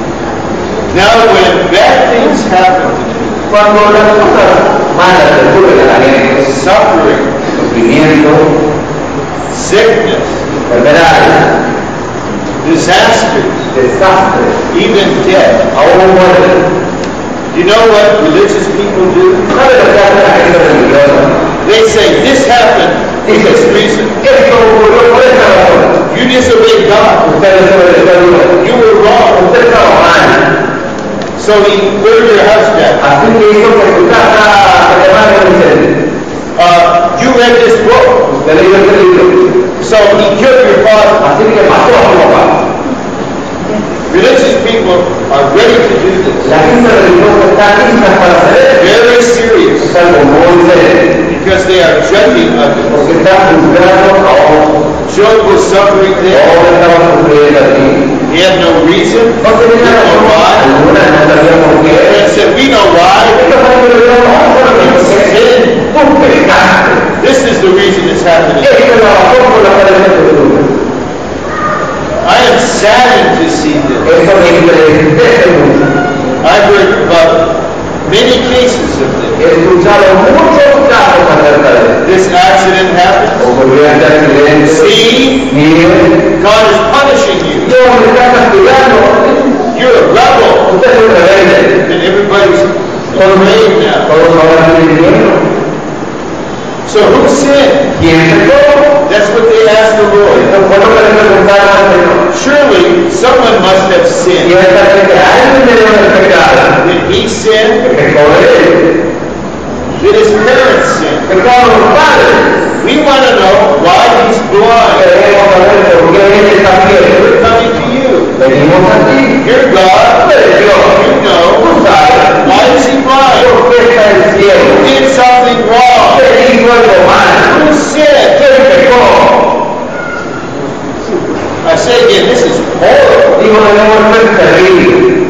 Now when bad things happen to me,
Cuando las cosas malas le ocurren a la gente,
suffering,
sufrimiento,
sickness,
enfermedades,
disasters,
desastres,
even death.
aún muerte.
You know what religious people do?
¿Sabe lo que hace la gente religiosa?
They say this happened for this reason.
Esto ocurrió por esta razón.
You disobeyed God.
Usted desobedeció a Dios.
You were wrong.
Usted estaba mal.
So he burned your house down.
Así que hizo que su casa se quemara en incendio.
Uh, you read this book.
Usted leyó este libro.
So he killed your father.
Así que mató a su papá.
Religious people are ready to do this.
La gente religiosa está lista para hacer esto.
Very serious.
Es algo muy serio.
Because they are judging others.
Porque está juzgando a otros.
Job was suffering there.
Todos estaban sufriendo aquí.
He had no reason.
No
He
tenía
didn't know
razón
why.
alguna, no sabía por
And
qué.
he said, we know why.
Ellos han vivido no,
You sinned.
tú pecaste.
This is the reason it's happening.
Esta es la razón por la cual esto ocurre.
I am saddened to see this.
Esto me entristece mucho.
I've heard about many cases of this.
He escuchado muchos casos acerca de esto.
This accident happens.
Ocurrió este accidente.
See,
Miren,
God is punishing you.
Dios me está castigando.
You're a rebel.
Usted es un rebelde.
And everybody's afraid now.
Todos ahora tienen miedo.
So who sinned?
¿Quién pecó?
That's what they asked the Lord.
Esto fue lo que le preguntaron al Señor.
Surely someone must have sinned.
Ciertamente alguien debe haber pecado.
Did he sin?
Pecó él.
Did his parents sin?
Pecaron los padres.
We want to know why he's blind.
Queremos saber por qué él está ciego.
We're coming to you.
Venimos
man, this is horrible.
Dijo, no, esto es terrible.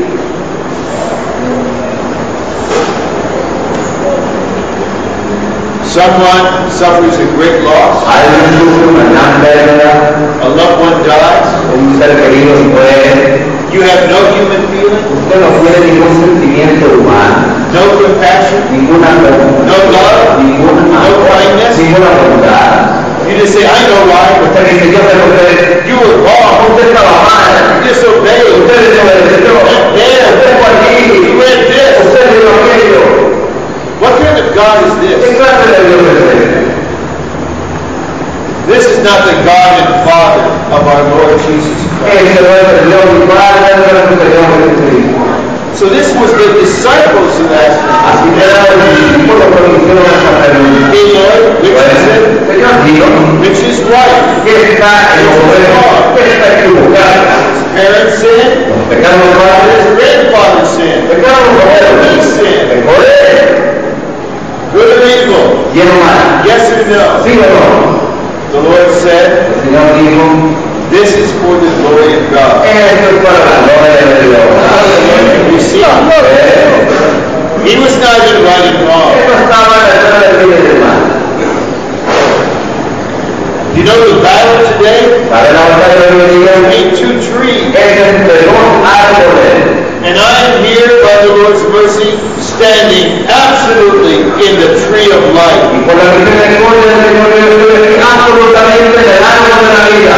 Someone suffers a great loss.
Alguien sufre una gran pérdida,
A loved one dies.
un ser querido muere.
You have no human feeling,
Usted no tiene ningún sentimiento humano,
no compassion,
ninguna
no love,
ninguna
no kindness.
ninguna bondad.
You just say, I know why.
Usted dice, yo sé usted,
You were wrong.
usted estaba mal,
You disobeyed.
usted desobedeció,
There.
usted fue aquí,
You read this.
usted hizo aquello.
What kind of God is
¿Qué
this?
clase de Dios es este?
This is not the God and Father of our Lord Jesus Christ.
Ese no es el Dios y Padre de nuestro Señor Jesucristo.
So this was the disciples who asked him,
Así que era el discípulo que hicieron esta pregunta.
Hey Lord, which is it?
Señor, digo,
Which is right?
¿qué está en lo correcto? ¿Qué está equivocado?
Parents sin?
Los pecados padres,
Grandfather sin?
pecados
He
padres,
sin?
el poder,
Good or evil?
bien o mal,
Yes or no?
sí o no.
The Lord said,
El Señor dijo,
this is for the glory of God.
esto es para la gloria de Dios.
You see, he was not even right and wrong.
Esto estaba en la cara del bien y del mal.
You know the battle today?
Para la batalla de hoy día,
Between two trees.
es entre dos árboles.
And I am here by the Lord's mercy, standing absolutely in the tree of life.
Y por la misericordia del Señor, yo estoy absolutamente en el árbol de la vida.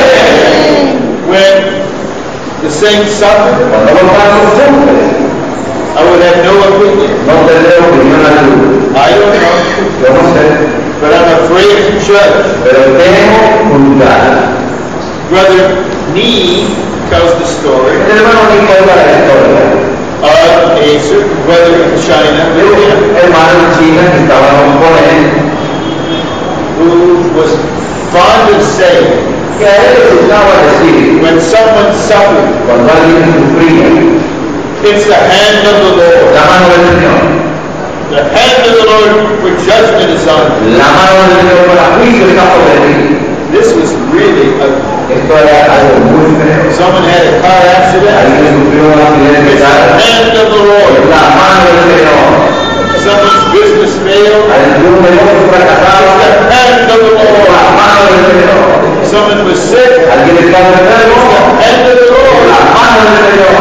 When the saints suffer,
Cuando los pasos sufren,
I would have no opinion.
no tendré opinión alguna.
I don't know,
Yo no sé,
but I'm afraid to judge.
pero temo juzgar.
Brother Nee tells the story
El hermano ni cuenta la historia
of a certain brother in China
de
with him
un hermano en China que estaba con él,
who was fond of saying,
que a él le gustaba decir,
when someone suffered,
cuando alguien sufría,
it's the hand of the Lord.
la mano del Señor,
The hand of the Lord for judgment is on you.
la mano del Señor para juicio está sobre ti.
This was really a,
Esto era algo muy feo.
someone had a car accident.
Alguien sufrió un accidente
It's the
grave.
hand of the Lord.
La mano del Señor.
Someone's business failed.
Algún negocio fracasado.
It's the hand of the Lord.
La mano del Señor.
Someone was sick.
Alguien está enfermo.
The hand of the Lord.
La mano del Señor.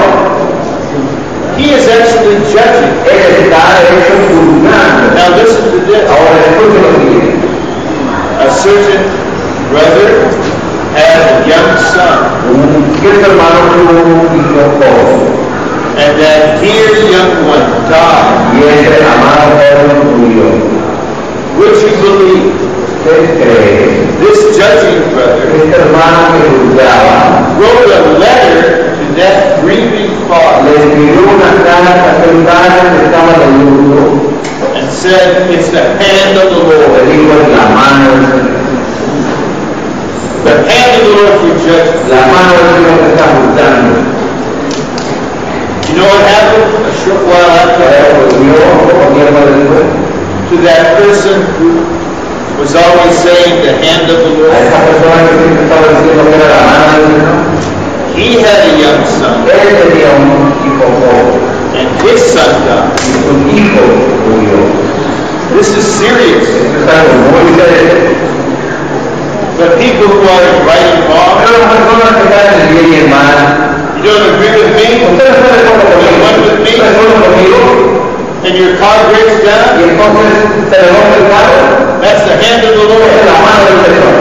He is actually judging.
Él está hecho juzgando.
Now listen to this.
Ahora escuchen lo siguiente.
A certain brother had a young son,
Un cierto hermano tuvo un hijo joven.
and that dear young one died.
Y ese amado joven murió.
Would you believe
¿Usted cree?
this judging brother
Este hermano que juzgaba
wrote a letter to that grieving
le
father
escribió una carta a aquel padre que estaba de luto.
and said, it's the hand of the
Le
Lord.
dijo en la mano del Señor.
The hand of the Lord for judgment.
La mano del Señor que está juzgando.
You know what happened a short while after that?
Pero volvió poco tiempo después
To that person who was always saying the hand of the
a
Lord.
esa persona que siempre estaba diciendo que era la mano del Señor.
He had a young son,
Él tenía un hijo joven
and his son died.
y su hijo murió.
This is serious.
Esto es algo muy serio.
But people who are right and wrong,
Pero las personas que están en el bien y el mal,
you don't agree with me,
ustedes están de acuerdo conmigo, ustedes están de acuerdo conmigo,
and your car breaks
y
down,
entonces se le rompe el carro,
that's the hand of the
es
Lord.
la mano del Señor.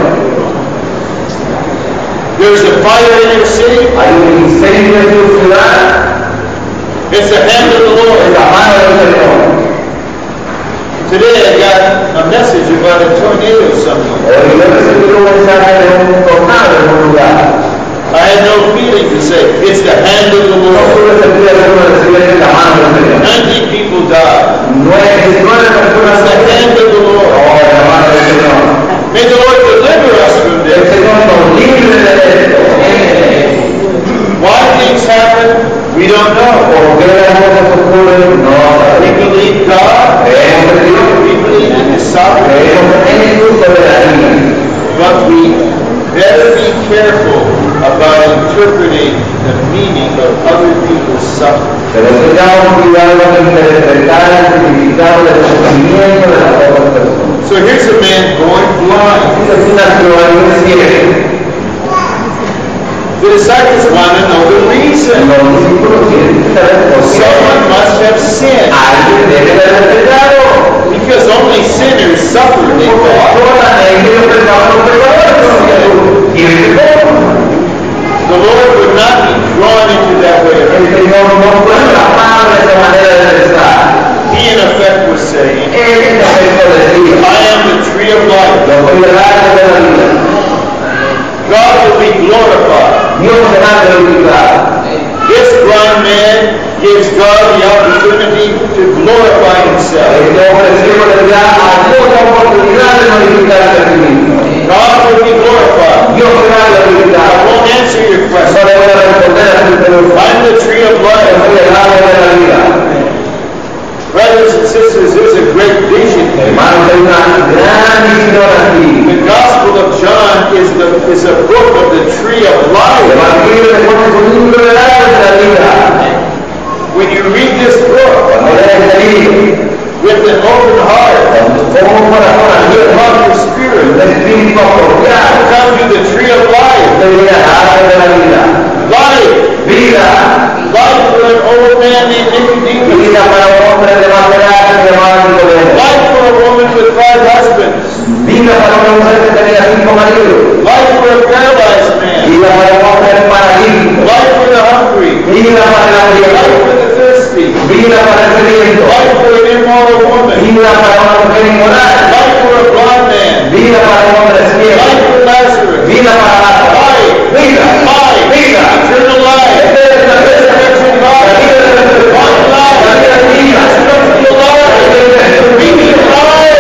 There's a fire in your city,
Hay un incendio en tu ciudad,
it's the hand of the
es
Lord.
la mano del Señor.
Today I got a message about a tornado somewhere.
Hoy yo recibí un mensaje de un tornado en un lugar.
I had no feeling to say, it's the hand of the
No
Lord.
pude sentir alguno decirle la mano del Señor.
ninety people died.
Nueve, diecinueve personas
It's the hand of the Lord.
Oh, la mano del Señor.
May the Lord deliver us from
El
this.
Señor nos libre de esto.
Why things happen, we don't know.
¿Por qué las cosas ocurren? No
We
sabemos.
believe God,
Creemos en Dios,
we believe in His sovereignty,
creemos en su soberanía.
but we better be careful about interpreting the meaning of other people's suffering.
Pero tengamos cuidado de interpretar el significado del sufrimiento de las otras personas.
So here's a man going blind.
Es una situación ciega.
The disciples want to know the reason.
Los discípulos quieren saber por qué.
Someone must have sinned.
Alguien debe de haber pecado.
Because only sinners suffer, they thought.
Solamente los pecadores son los que tienen pecado.
The Lord would not be drawn into that way of
El
thinking.
Señor no fue atrapado de esa manera de pensar.
He in effect was saying,
Él en efecto decía,
I am the tree of life.
yo soy el árbol de la vida.
God will be glorified.
Dios será glorificado.
This blind man gives God the opportunity to glorify himself.
Este hombre ciego le da a Dios la oportunidad de glorificarse a sí mismo.
God will be glorified.
Dios será
I
glorificado.
won't answer your
No
question.
le voy a responder a su pregunta.
I'm the tree of
Yo
life.
soy el árbol de la vida.
Brothers and sisters, there's a great vision here.
Hermanos, hay una gran visión aquí.
The Gospel of John is the is a book of the tree of
El
life.
Evangelio de Juan es un libro del árbol de la vida.
When you read this book
Cuando lees este libro,
with an open heart,
con un corazón
with
abierto,
love for
un
spirit,
espíritu apropiado,
come to the tree of life.
usted llega al árbol de la vida.
Life.
Vida.
Life for an old man named Nicodemus.
Vida para un hombre de más edad que se llamaba Nicodemo.
Life for a woman with five husbands.
Vida para una mujer que tenía cinco maridos.
Life for a paralyzed man.
Vida para un hombre paralítico.
Life for the hungry.
Vida para el
Life
hambriento.
for the thirsty.
Vida para el sediento.
Life for an immoral woman.
Vida para una mujer inmoral.
Life for a blind man.
Vida para un hombre ciego.
Life for Lazarus.
Vida para Lázaro.
Life.
Vida.
Life.
Vida.
Eternal life.
Esta es la
Resurrection
la
life.
vida de la
One life.
la vida de vida.
Spiritual life. Meaning life.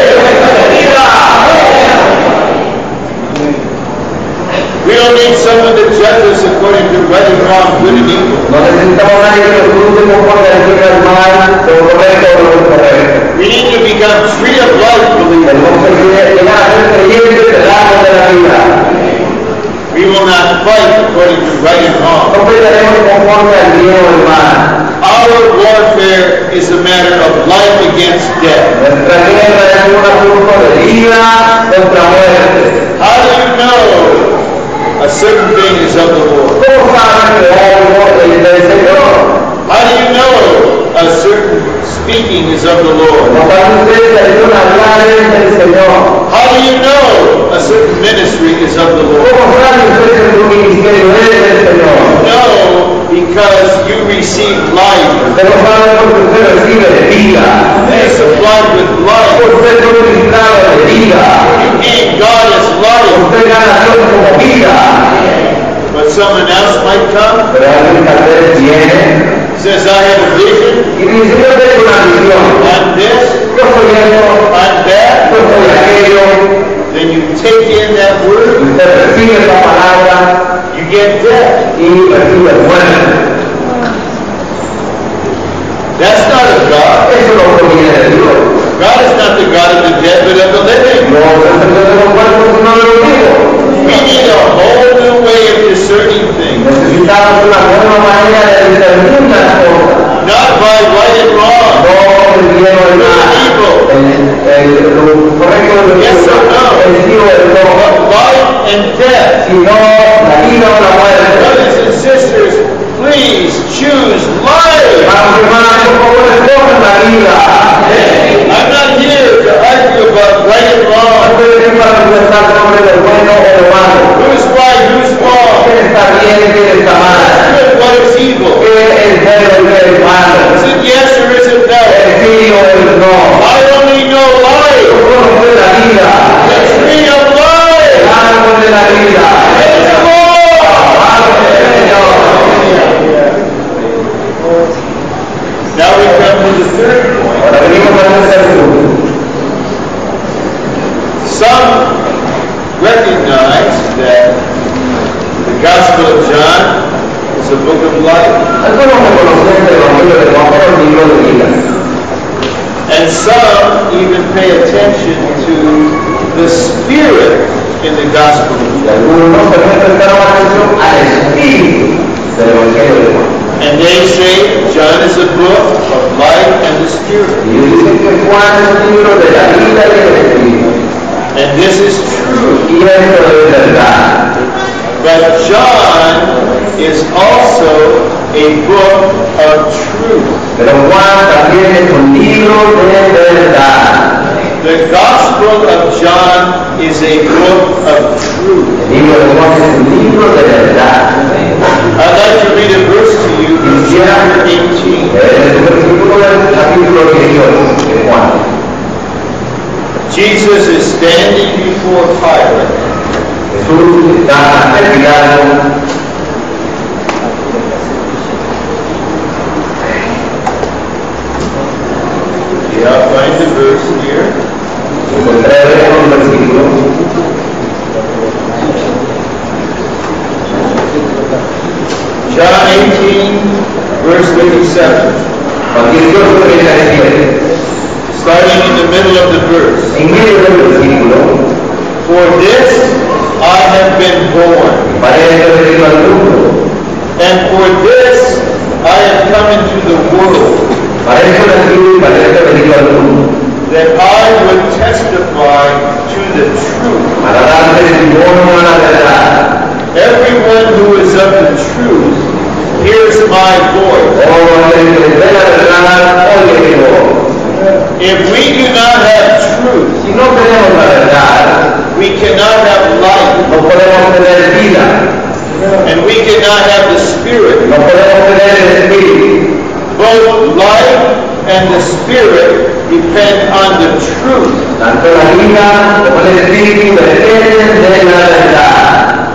We don't need someone to judge us according to right and wrong, good and evil.
No necesitamos nadie que nos juzgue conforme al bien y al mal, lo correcto o lo incorrecto.
We need to become tree of life believers.
Tenemos que llegar a ser creyentes del árbol de la vida.
We will not fight according to right and wrong.
No pelearemos conforme al bien o al mal.
Our warfare is a matter of life against death.
Nuestra guerra es un asunto de vida contra muerte.
How do you know a certain thing is of the Lord?
¿Cómo saben que algo es del Señor?
How do you know a certain speaking is of the Lord?
¿Cómo saben ustedes que hay una hablar es del Señor?
How do you know a certain ministry is of the Lord?
¿Cómo saben ustedes que su ministerio es del Señor?
No, because you receive life.
Usted no sabe porque usted recibe de vida.
You're supplied with life.
Usted es un ministrado de vida.
You gain God as life.
Usted gana a Dios como vida.
But someone else might come,
Pero alguien tal vez viene
says, I have a vision,
y dice, yo tengo una visión.
I'm this,
Yo soy esto,
I'm that.
yo soy aquello.
Then you take in that
Y
word,
usted recibe esa palabra
you get death.
y recibe muerte.
That's not of God.
Eso no proviene de Dios.
God is not the God of the dead, but of the living.
No es el Dios de los muertos, sino de los vivos.
We need a whole new way of discerning things,
Necesitamos una nueva manera de discernir las cosas.
not by right and wrong,
No el bien o el
good
mal.
and evil,
El, el, lo correcto es lo
Yes or no?
el sí o el no.
but life and death.
Sino la vida o la muerte.
Brothers and sisters, please choose life.
Hermanos y hermanas, por favor, escojan la vida.
I'm not here to argue about right and
No
wrong,
estoy aquí para pensar sobre lo bueno o lo malo.
who's right, who's wrong,
¿Quién está bien y quién está mal?
good, what is evil.
¿Qué es bueno y qué es malo?
Is it yes or is it no?
¿El sí o el no?
I only know
Yo
life,
conozco la vida.
the tree of
El
life.
árbol de la vida.
Praise the Lord.
Árbol del Señor.
Now we come to the third point.
Ahora venimos al tercer punto.
Some recognize that the Gospel of John is a book of life,
Algunos reconocen el Evangelio de Juan como un libro de vida.
and some even pay attention to the spirit in the gospel.
Y algunos no se prestaron atención al espíritu del Evangelio de Juan.
And they say John is a book of life and the Spirit.
Y ellos dicen que Juan es un libro de la vida y del espíritu.
And this is true.
Y esto es verdad.
But John is also a book of truth.
Pero Juan también es un libro de verdad.
The Gospel of John is a book of truth.
El libro de Juan es un libro de verdad.
I'd like to read a verse to you from chapter eighteen.
Es el versículo del capítulo dieciocho de Juan.
Jesus is standing before Pilate.
Jesús está ante Pilato.
Yeah, I'll find the verse here.
Encontraré un versículo.
John eighteen, verse thirty-seven.
Juan dieciocho, treinta y siete.
Starting in the middle of the verse.
En medio del versículo,
For this I have been born,
para esto he venido al mundo,
and for this I have come into the world,
para esto nací y para esto he venido al mundo,
that I would testify to the truth.
para dar testimonio a la verdad.
Everyone who is of the truth hears my voice.
Todo aquel que ve la verdad, oye mi voz.
If we do not have truth,
Si no tenemos la verdad,
we cannot have life,
no podemos tener vida,
and we cannot have the Spirit.
no podemos tener el espíritu.
Both life and the Spirit depend on the truth.
Tanto la vida como el espíritu dependen de la verdad.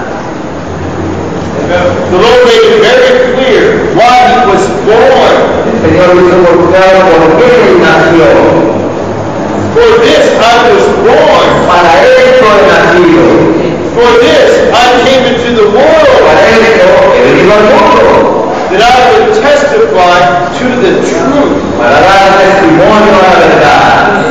The Lord made it very clear why He was born.
El Señor hizo por claro por qué Él nació.
For this I was born.
Para esto he nacido.
For this I came into the world,
Para esto he venido al mundo.
that I would testify to the truth.
Para dar testimonio a la verdad.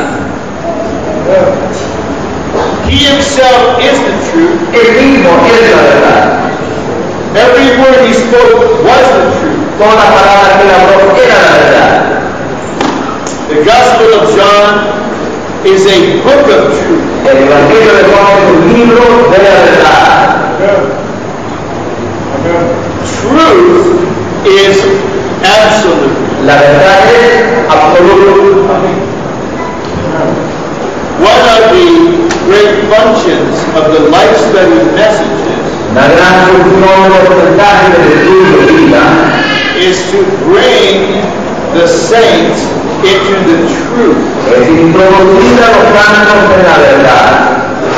He Himself is the truth.
Él mismo es la verdad.
Every word He spoke was the truth.
Toda la palabra que él habló era la verdad.
The Gospel of John is a book of truth.
El Evangelio de Juan es un libro de la verdad.
Truth is absolute.
La verdad es absoluta.
One of the great functions of the life study messages
La gran función de los mensajes del estudio de vida
is to bring the saints into the truth.
es introducir a los santos en la verdad.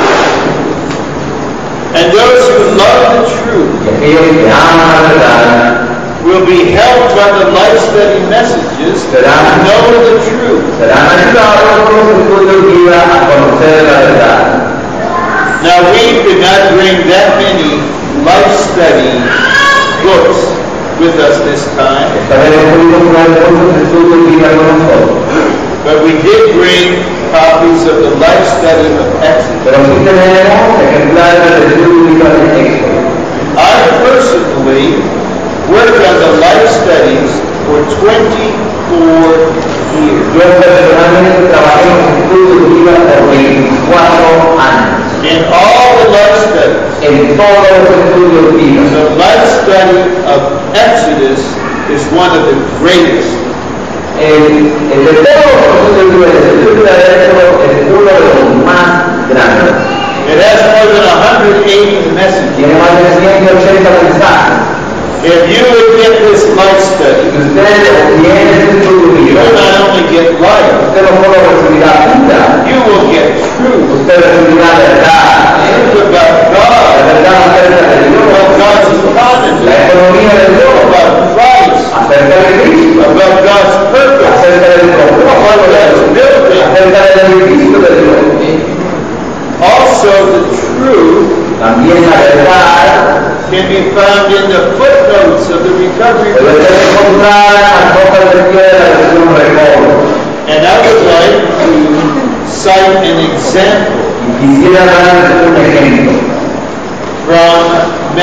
And those who love the truth
Y aquellos que aman la verdad
will be helped by the life study messages to
Serán-
know the truth.
serán ayudados por los estudios de vida a conocer la verdad.
Now we could not bring that many life study books with us this time,
Esta vez no pudimos traer muchos estudios de vida con nosotros,
but we did bring copies of the life study of Exodus.
pero sí tenemos ejemplares del estudio de vida de Éxodo.
I personally worked on the life studies for twenty-four years.
Yo personalmente trabajé en los estudios de vida por veinticuatro años.
In all the life studies,
En todos los estudios de vida.
the life study of Exodus is one of the greatest.
El, el de todos los estudios de vida, el estudio de Éxodo es uno de los más grandes.
It has more than one hundred eighty messages.
Tiene más de ciento ochenta mensajes.
If you would get this life
Si
study,
usted obtiene este estudio de
you
vida,
will not only get life,
usted no solo recibirá vida,
you will get truth.
usted recibirá verdad.
Truth about
La
God,
verdad acerca de Dios,
about God's economy,
la economía de Dios,
about Christ,
acerca de Cristo,
about God's purpose,
acerca del propósito
about
de
God's
Dios,
building.
acerca del edificio de Dios.
Also, the truth
También la verdad
can be found in the footnotes of the recovery
debe
book.
ser encontrada en las notas de pie de la versión Reforma.
And I would like to cite an example
Y quisiera darles un ejemplo.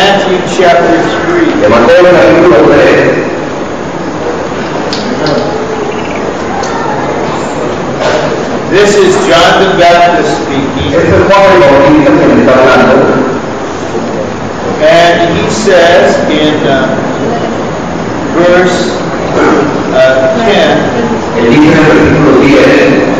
Matthew chapter three.
De Mateo capítulo tres.
This is John the Baptist speaking.
Este es Juan el Bautista que me está hablando.
And he says in uh, verse uh, ten,
Él dice en el versículo diez.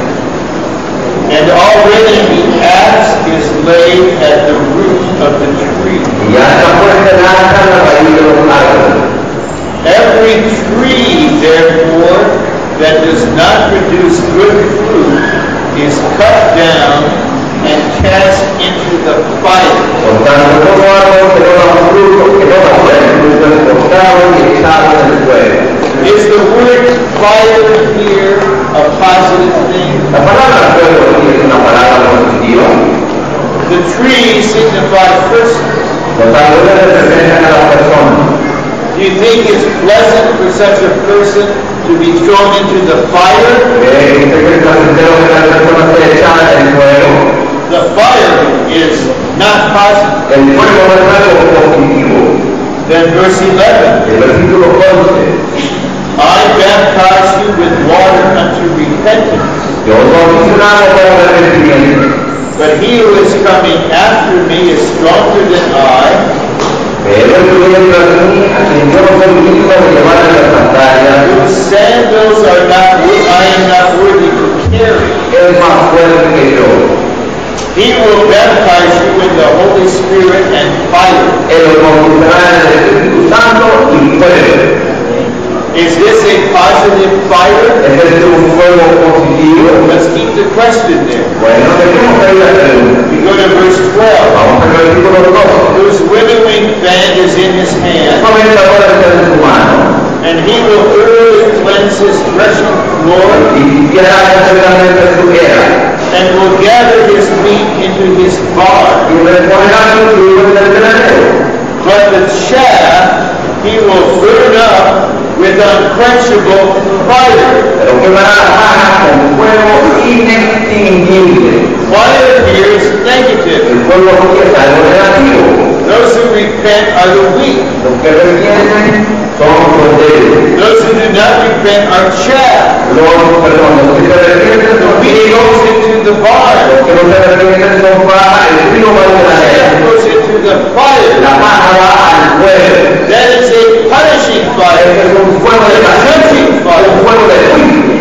and already the axe is laid at the root of the tree.
Y ya está puesta el hacha en la raíz de los árboles.
Every tree, therefore, that does not produce good fruit is cut down and cast into the fire.
Por tanto, todo árbol que no da fruto, que no da buen fruto, es cortado y echado en el fuego.
Is the word fire here a positive thing?
La palabra fuego aquí es una palabra positiva.
The trees signify persons.
Los árboles representan a las personas.
Do you think it's pleasant for such a person to be thrown into the fire?
Eh, ¿Usted cree que es placentero que la persona sea echada en el fuego?
The fire is not positive.
El fuego no es algo positivo.
Then verse eleven,
El versículo once.
I baptize you with water unto repentance,
Yo os bautizo en agua para arrepentimiento.
but he who is coming after me is stronger than I,
Pero el que viene tras mí, a quien yo no soy digno de llevar en las sandalias,
whose sandals are not I am not worthy to carry.
es más fuerte que yo.
He will baptize you with the Holy Spirit and fire.
Él os bautizará en el Espíritu Santo y fuego.
Is this a positive fire?
¿Es este un fuego positivo?
Let's keep the question there.
Bueno, dejemos ahí la pregunta.
We go to verse twelve.
Vamos al versículo doce.
Whose winnowing fan is in his hand,
Solamente ahora está en su mano.
and he will early cleanse his threshing floor,
Y limpiará completamente su era.
and will gather his wheat into his barn.
Y reponerá su trigo en el granero.
But the chaff he will burn up with unquenchable fire.
Pero quemará la paja con fuego inextinguible.
Fire here is negative.
El fuego aquí es algo negativo.
Those who repent are the weak.
Los que retienen son los débiles.
Those who do not repent are chaff.
Los, perdón, los que se arrepienten
The
son
wheat
trigos.
goes into the barn.
Los que no se arrepienten son paja. El trigo va a
The
la
chaff
era.
goes into the fire.
La paja va al fuego.
That is a punishing fire.
Este es un fuego de castigo, un fuego de juicio.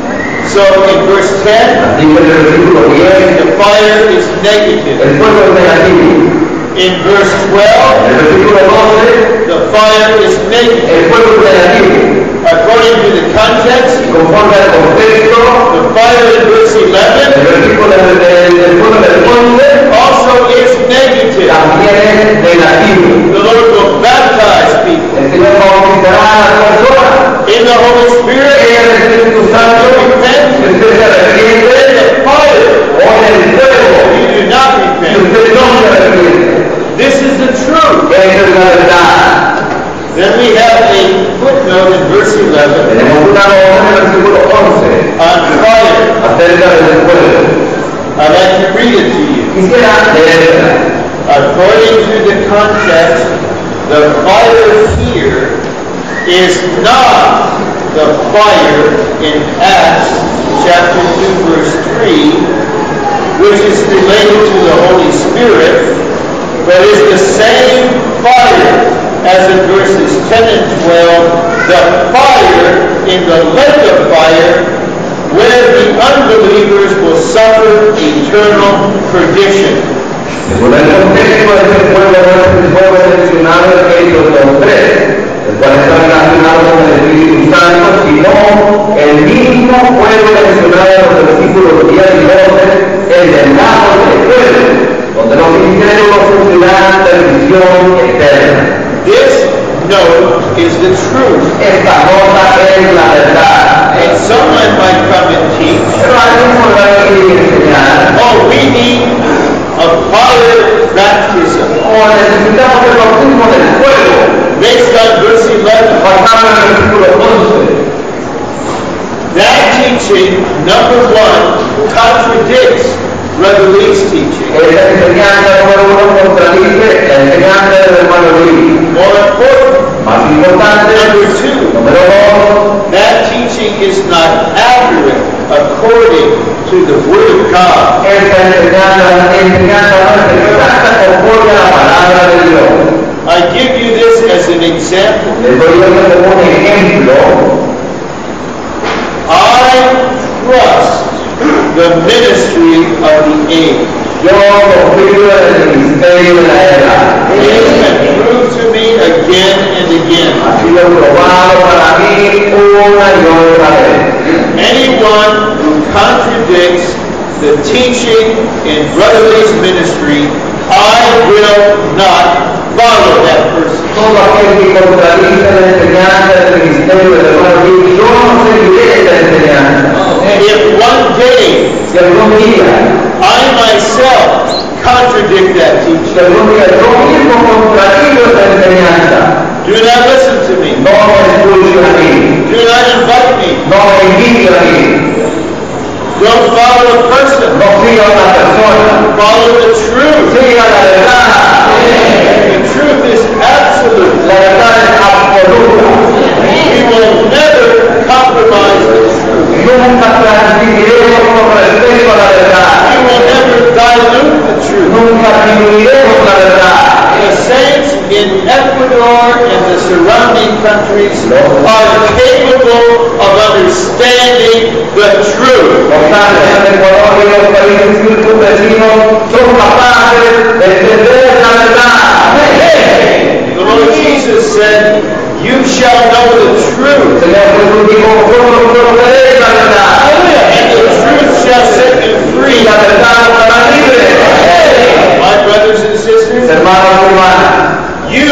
So in verse ten,
Así que en el versículo diez,
the fire is negative.
el fuego es negativo.
In verse twelve,
En el versículo doce,
the fire is negative.
el fuego es negativo.
According to the context,
Conforme al contexto,
the fire in verse
el
eleven
versículo del, del, del fuego del once
also is negative.
también es negativo.
The Lord will baptize people
El Señor bautizará a las personas
in the Holy Spirit
en el Espíritu Santo.
repent
Si usted se arrepiente,
in the fire.
o en el fuego.
You do not
Si
repent.
usted no se arrepiente,
This is the truth.
esa es la verdad.
Then we have a footnote in verse eleven
Tenemos una nota en el versículo once
on fire.
acerca del fuego.
I'd like to read it to you.
Quisiera leerla.
According to the context, the fire here is not the fire in Acts chapter two verse three, which is related to the Holy Spirit, but is the same fire as in verses ten and twelve, the fire in the lake of fire, where the unbelievers will suffer eternal perdition.
Según el contexto de ese fuego, no es el fuego mencionado en Hechos dos tres, el cual está relacionado con el Espíritu Santo, sino el mismo fuego mencionado en los versículos diez y once, el del lago de fuego, donde los incrédulos sufrirán perdición eterna.
This note is the truth.
Esta nota es la verdad.
And someone might come and teach,
Pero alguien podrá venir y enseñar,
oh, we need a fire baptism.
o necesitamos el bautismo del fuego,
Based on verse eleven.
basado en el versículo once.
That teaching, number one, contradicts Brother Lee's teaching.
Esta enseñanza número uno contradice la enseñanza del hermano Luis.
More important,
Más importante,
number two,
número dos,
that teaching is not accurate according to the Word of God.
esta enseñanza, enseñanza no es exacta conforme a la palabra de Dios.
I give you this as an example.
Les doy esto como un ejemplo.
I trust the ministry of the age.
Yo confío en el ministerio de la era.
It has been proved to me again and again.
Ha sido probado para mí una y otra vez.
Anyone who contradicts the teaching in Brother Lee's ministry, I will not follow that person.
Todo aquel que contradice la enseñanza del ministerio del hermano Luis, yo no seguiré esta enseñanza.
If one day
Si algún día,
I myself contradict that
si
teaching,
algún día yo mismo contradigo esta enseñanza,
do not listen to me.
no me escuche a mí,
Do not invite me.
no me invite a mí,
Don't follow a person.
no siga a una persona,
Follow the truth.
siga la verdad.
The truth is absolute.
La verdad es absoluta.
We will never compromise the truth.
Nunca transmitiremos con respecto a la verdad.
We will never dilute the truth.
Nunca disminuiremos la verdad.
The saints in Ecuador and the surrounding countries are capable of understanding the truth.
Los santos en Ecuador y los países circunvecinos son capaces de entender la verdad.
The Lord Jesus said, "You shall know the truth,
Señor Jesús dijo, vosotros conoceréis la verdad.
and the truth shall set you
Y
free."
la verdad os hará libre.
My brothers and sisters,
Hermanos y hermanas,
you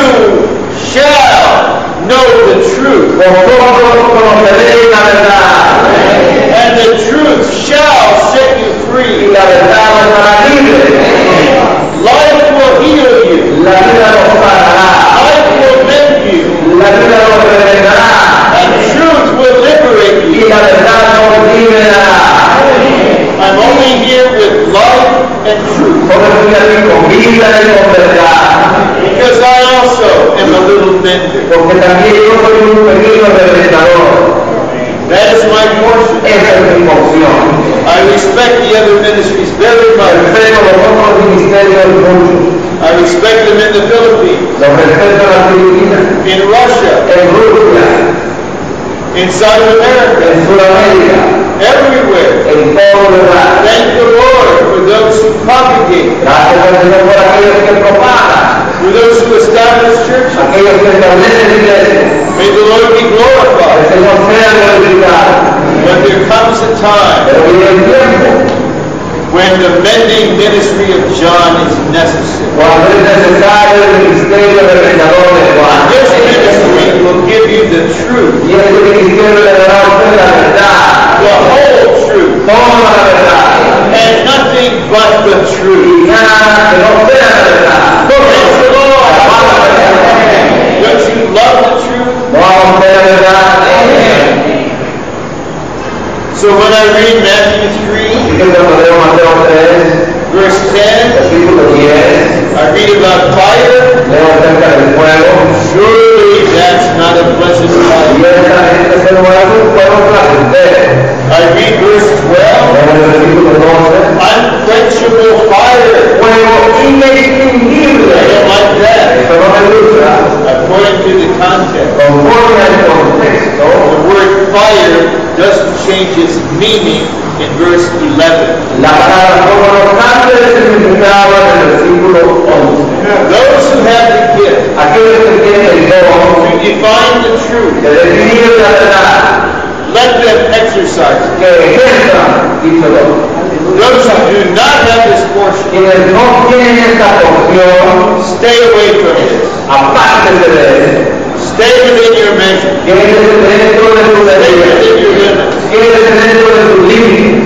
shall know the truth,
vosotros conoceréis la verdad.
and the truth shall set you
Y
free.
la verdad os hará libre.
Life will heal you.
La vida nos sanará.
Life will mend you.
La vida nos revelará.
And truth will liberate
Y
you.
la verdad nos liberará.
I'm only here with life and truth
Solo estoy aquí con vida y con verdad.
because I also am a little mender.
Porque también yo soy un pequeño reventador.
That is my portion.
Esa es mi porción.
I respect the other ministries very much.
Respeto los otros ministerios mucho.
I respect them in the Philippines,
Los respeto en las Filipinas,
in Russia,
en Rusia,
in South America,
en Sudamérica,
everywhere.
en todo lugar.
Thank the Lord for those who propagate,
Gracias al Señor por aquellos que propagan,
for those who establish churches.
aquellos que establecen iglesias.
May the Lord be
El
glorified.
Señor sea glorificado.
But there comes a time
Pero viene el tiempo
when the mending ministry of John is necessary.
cuando es necesario el ministerio reventador de Juan.
This ministry will give you the truth,
Y este ministerio le dará a usted la verdad,
the whole truth,
toda la verdad,
and nothing but the truth.
y nada que no sea la verdad.
Praise the Lord. Don't you love the truth?
No vamos a la verdad.
So when I read Matthew three,
Así que cuando leo Mateo tres,
verse ten,
versículo diez,
I read about fire.
leo acerca del fuego.
Surely that's not a pleasant
Y
sight.
esta gente se no es un fuego placentero.
I read verse twelve,
Leo el versículo doce,
unquenchable fire.
fuego
I
inextinguible.
don't like that.
Esto no me gusta.
According to the context,
Conforme al contexto,
the word fire doesn't change its meaning in verse eleven.
la palabra fuego no cambia de significado en el versículo once.
Those who have the gift
Aquellos que tienen el don
to define the truth,
de definir la verdad,
let them exercise it.
que ejerzan dicho don.
Those who do not have this portion,
Quienes no tienen esta porción,
stay away from this.
apártese de él.
Stay within your measure.
Quédese dentro de su
Stay
medida.
within your limits.
Quédese dentro de su límite.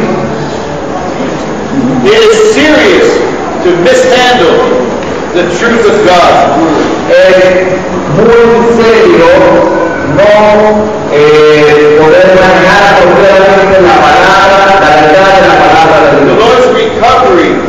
It is serious to mishandle the truth of God's word.
Es muy serio no eh, poder manejar completamente la palabra, la verdad de la palabra de
The
Dios.
Lord's recovery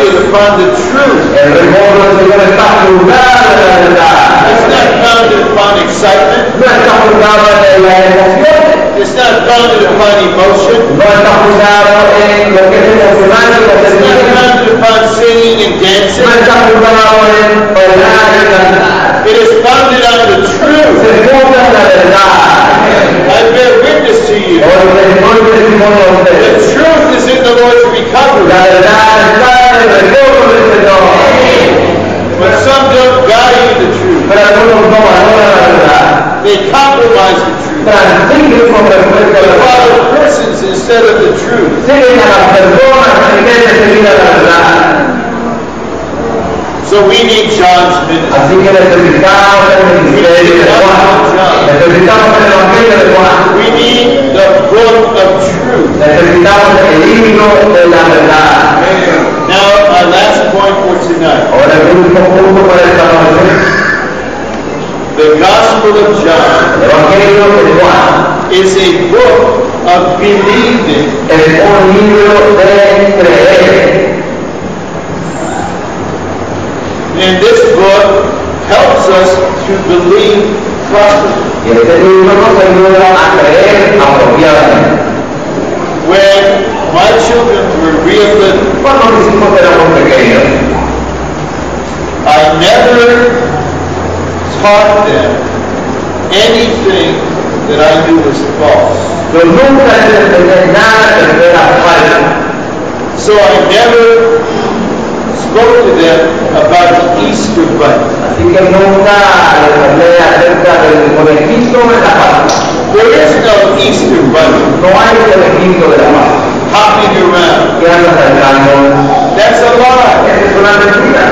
founded upon the truth.
El reposo del Señor está fundado en la verdad.
It's not founded upon excitement.
No está fundado en la emoción.
It's not founded upon emotion.
No está fundado en lo que es emocional y lo que es
It's not
sentimental.
founded upon singing and
No
dancing.
está fundado en bailar y cantar.
It is founded on the truth.
Se funda en la verdad.
I bear witness to you.
Hoy les doy testimonio a
The
ustedes.
truth is in the Lord's recovery.
La verdad está en el reposo del Señor.
But some don't value the truth.
Pero algunos no valoran la verdad.
They compromise the truth.
Transiguen con respecto a
They
la verdad.
follow persons instead of the truth.
Siguen a las personas en vez de seguir a la verdad.
So we need John's ministry.
Así que necesitamos el ministerio de Juan. Necesitamos el evangelio de Juan.
We need the book of truth.
Necesitamos el libro de la verdad.
Now, our last point for tonight.
Ahora el último punto para esta noche.
The Gospel of John
El evangelio de Juan
is a book of believing.
es un libro de creer.
And this book helps us to believe properly.
Y este libro nos ayuda a creer apropiadamente.
When my children were real little,
Cuando mis hijos éramos pequeños,
I never taught them anything that I knew was false.
yo nunca les enseñé nada que fuera falso.
So I never spoke to them about the Easter bunny.
Así que nunca les hablé acerca del conejito de la Pascua.
There is no Easter bunny
No hay conejito de la Pascua
hopping around.
que anda saltando.
That's a lie.
Esa es una mentira.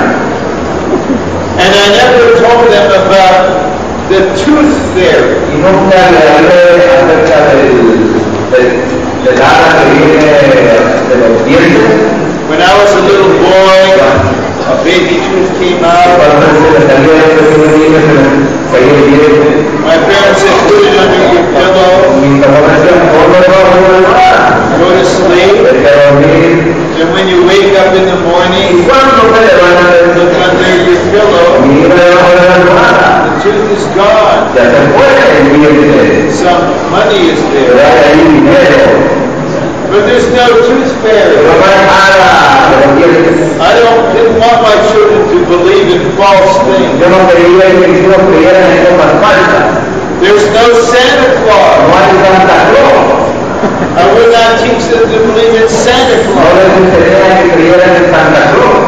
And I never told them about the tooth fairy.
Y nunca le hablé acerca del, del, del hada que viene de los dientes.
When I was a little boy, a baby tooth came out.
Cuando se le salió ese niño, se le cayó el diente.
My parents said, put it under your pillow,
Mis papás decían, ponlo debajo de la almohada.
go to sleep,
Vete a dormir.
and when you wake up in the
Y
morning,
cuando se levanta,
look under your pillow,
mira debajo de la almohada.
the tooth is gone.
Ya se fue el diente.
Some money is
Pero
there.
hay ahí dinero.
But there's no tooth fairy.
Pero no hay nada de los dientes.
I don't didn't want my children to believe in false things.
Yo no quería que mis hijos creyeran en cosas falsas.
There's no Santa
No
Claus.
hay Santa Claus.
I would not teach them to believe in Santa
No
Claus.
les enseñé que creyeran en Santa Claus.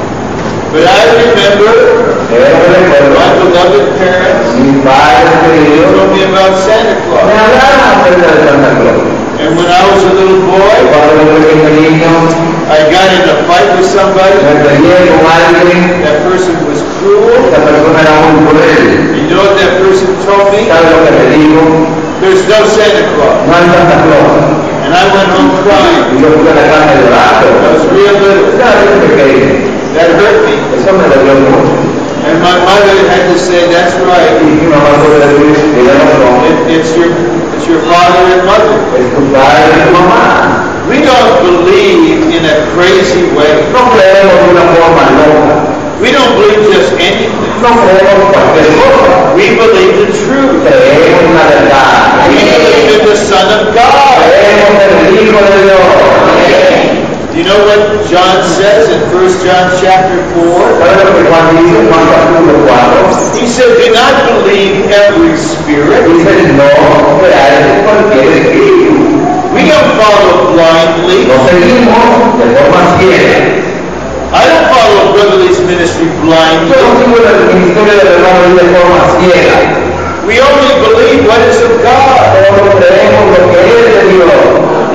But I remember
Pero
my
recuerdo,
beloved parents
mis padres queridos
told me about Santa
me
Claus.
hablaron acerca de Santa Claus.
And when I was a little boy,
Cuando yo era pequeño,
I got in a fight with somebody.
me peleé con alguien,
That person was cruel.
esa persona era muy cruel.
You know what that person told me?
¿Sabes lo que te digo?
There's no Santa Claus.
No hay Santa Claus.
And I went home crying.
Y yo fui a la casa llorando.
I was real little.
Estaba bien pequeño.
That hurt me.
Eso me dolió mucho.
And my mother had to say, that's right.
Y mi mamá tuvo que decir, tiene razón.
It, it's your it's your father and mother.
Es tu padre y tu mamá.
We don't believe in a crazy way.
No creemos de una forma loca.
We don't believe just anything.
No creemos cualquier cosa.
We believe the truth.
Creemos en la verdad.
We believe in the Son of God.
Creemos en el Hijo de Dios.
Do you know what John says in First John chapter four?
¿Sabes lo que Juan dice? Juan capítulo cuatro.
He said, do not believe every spirit.
Dice, no creáis en cualquier espíritu.
We don't follow blindly.
Lo seguimos de forma ciega.
I don't follow Brotherly's ministry
Yo
blindly.
no sigo el ministerio de verdad de forma ciega.
We only believe what is of God.
Solo creemos lo que es de Dios.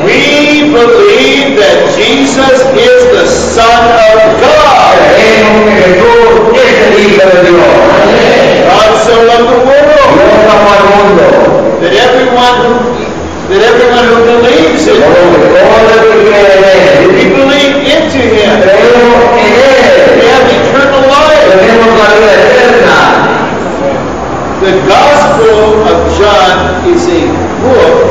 We believe that Jesus is the Son of God.
Creemos que Jesús es el Hijo de Dios.
God so loved the world
Dios amó al mundo.
that everyone who that everyone who believes in
Todo
Him,
que todo el que cree en Él.
we believe into Him.
Creemos en
We
Él.
have eternal life.
Tenemos la vida eterna.
The Gospel of John is a book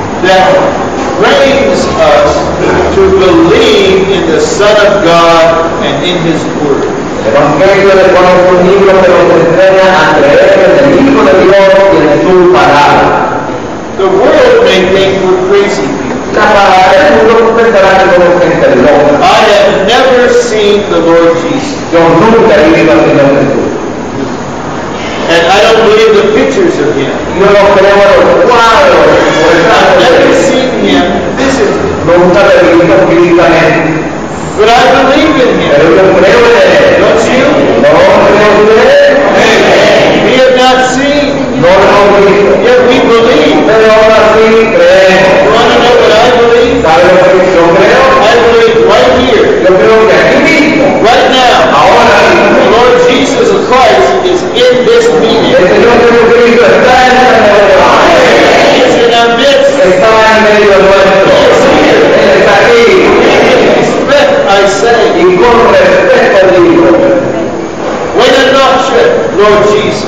that trains us to believe in the Son of God and in His Word.
El Evangelio de Juan es un libro que nos enseña a creer en el Hijo de Dios y en su palabra.
The world may think we're crazy people.
La palabra del mundo pensará que somos gente loca.
I have never seen the Lord Jesus.
Yo nunca he visto al Señor Jesús.
And I don't believe the pictures of Him.
Yo no creo en los cuadros por el
I've never
de
seen Him physically.
nunca lo he visto físicamente.
But I believe in Him.
Pero yo creo en él.
Don't you?
No creo en él.
We have not seen,
No lo hemos visto.
yet we believe.
Pero ahora sí
You
creemos.
want to know what I believe?
¿Sabe lo que yo creo?
I believe right here,
Yo creo que aquí mismo,
right now,
ahora
the
mismo,
Lord Jesus Christ is in this meeting.
el Señor Jesucristo está en esta reunión.
He's in our midst.
Está en medio nuestro. Él está aquí.
Respect, I say.
Y con respeto digo.
Buenas noches, Lord Jesus.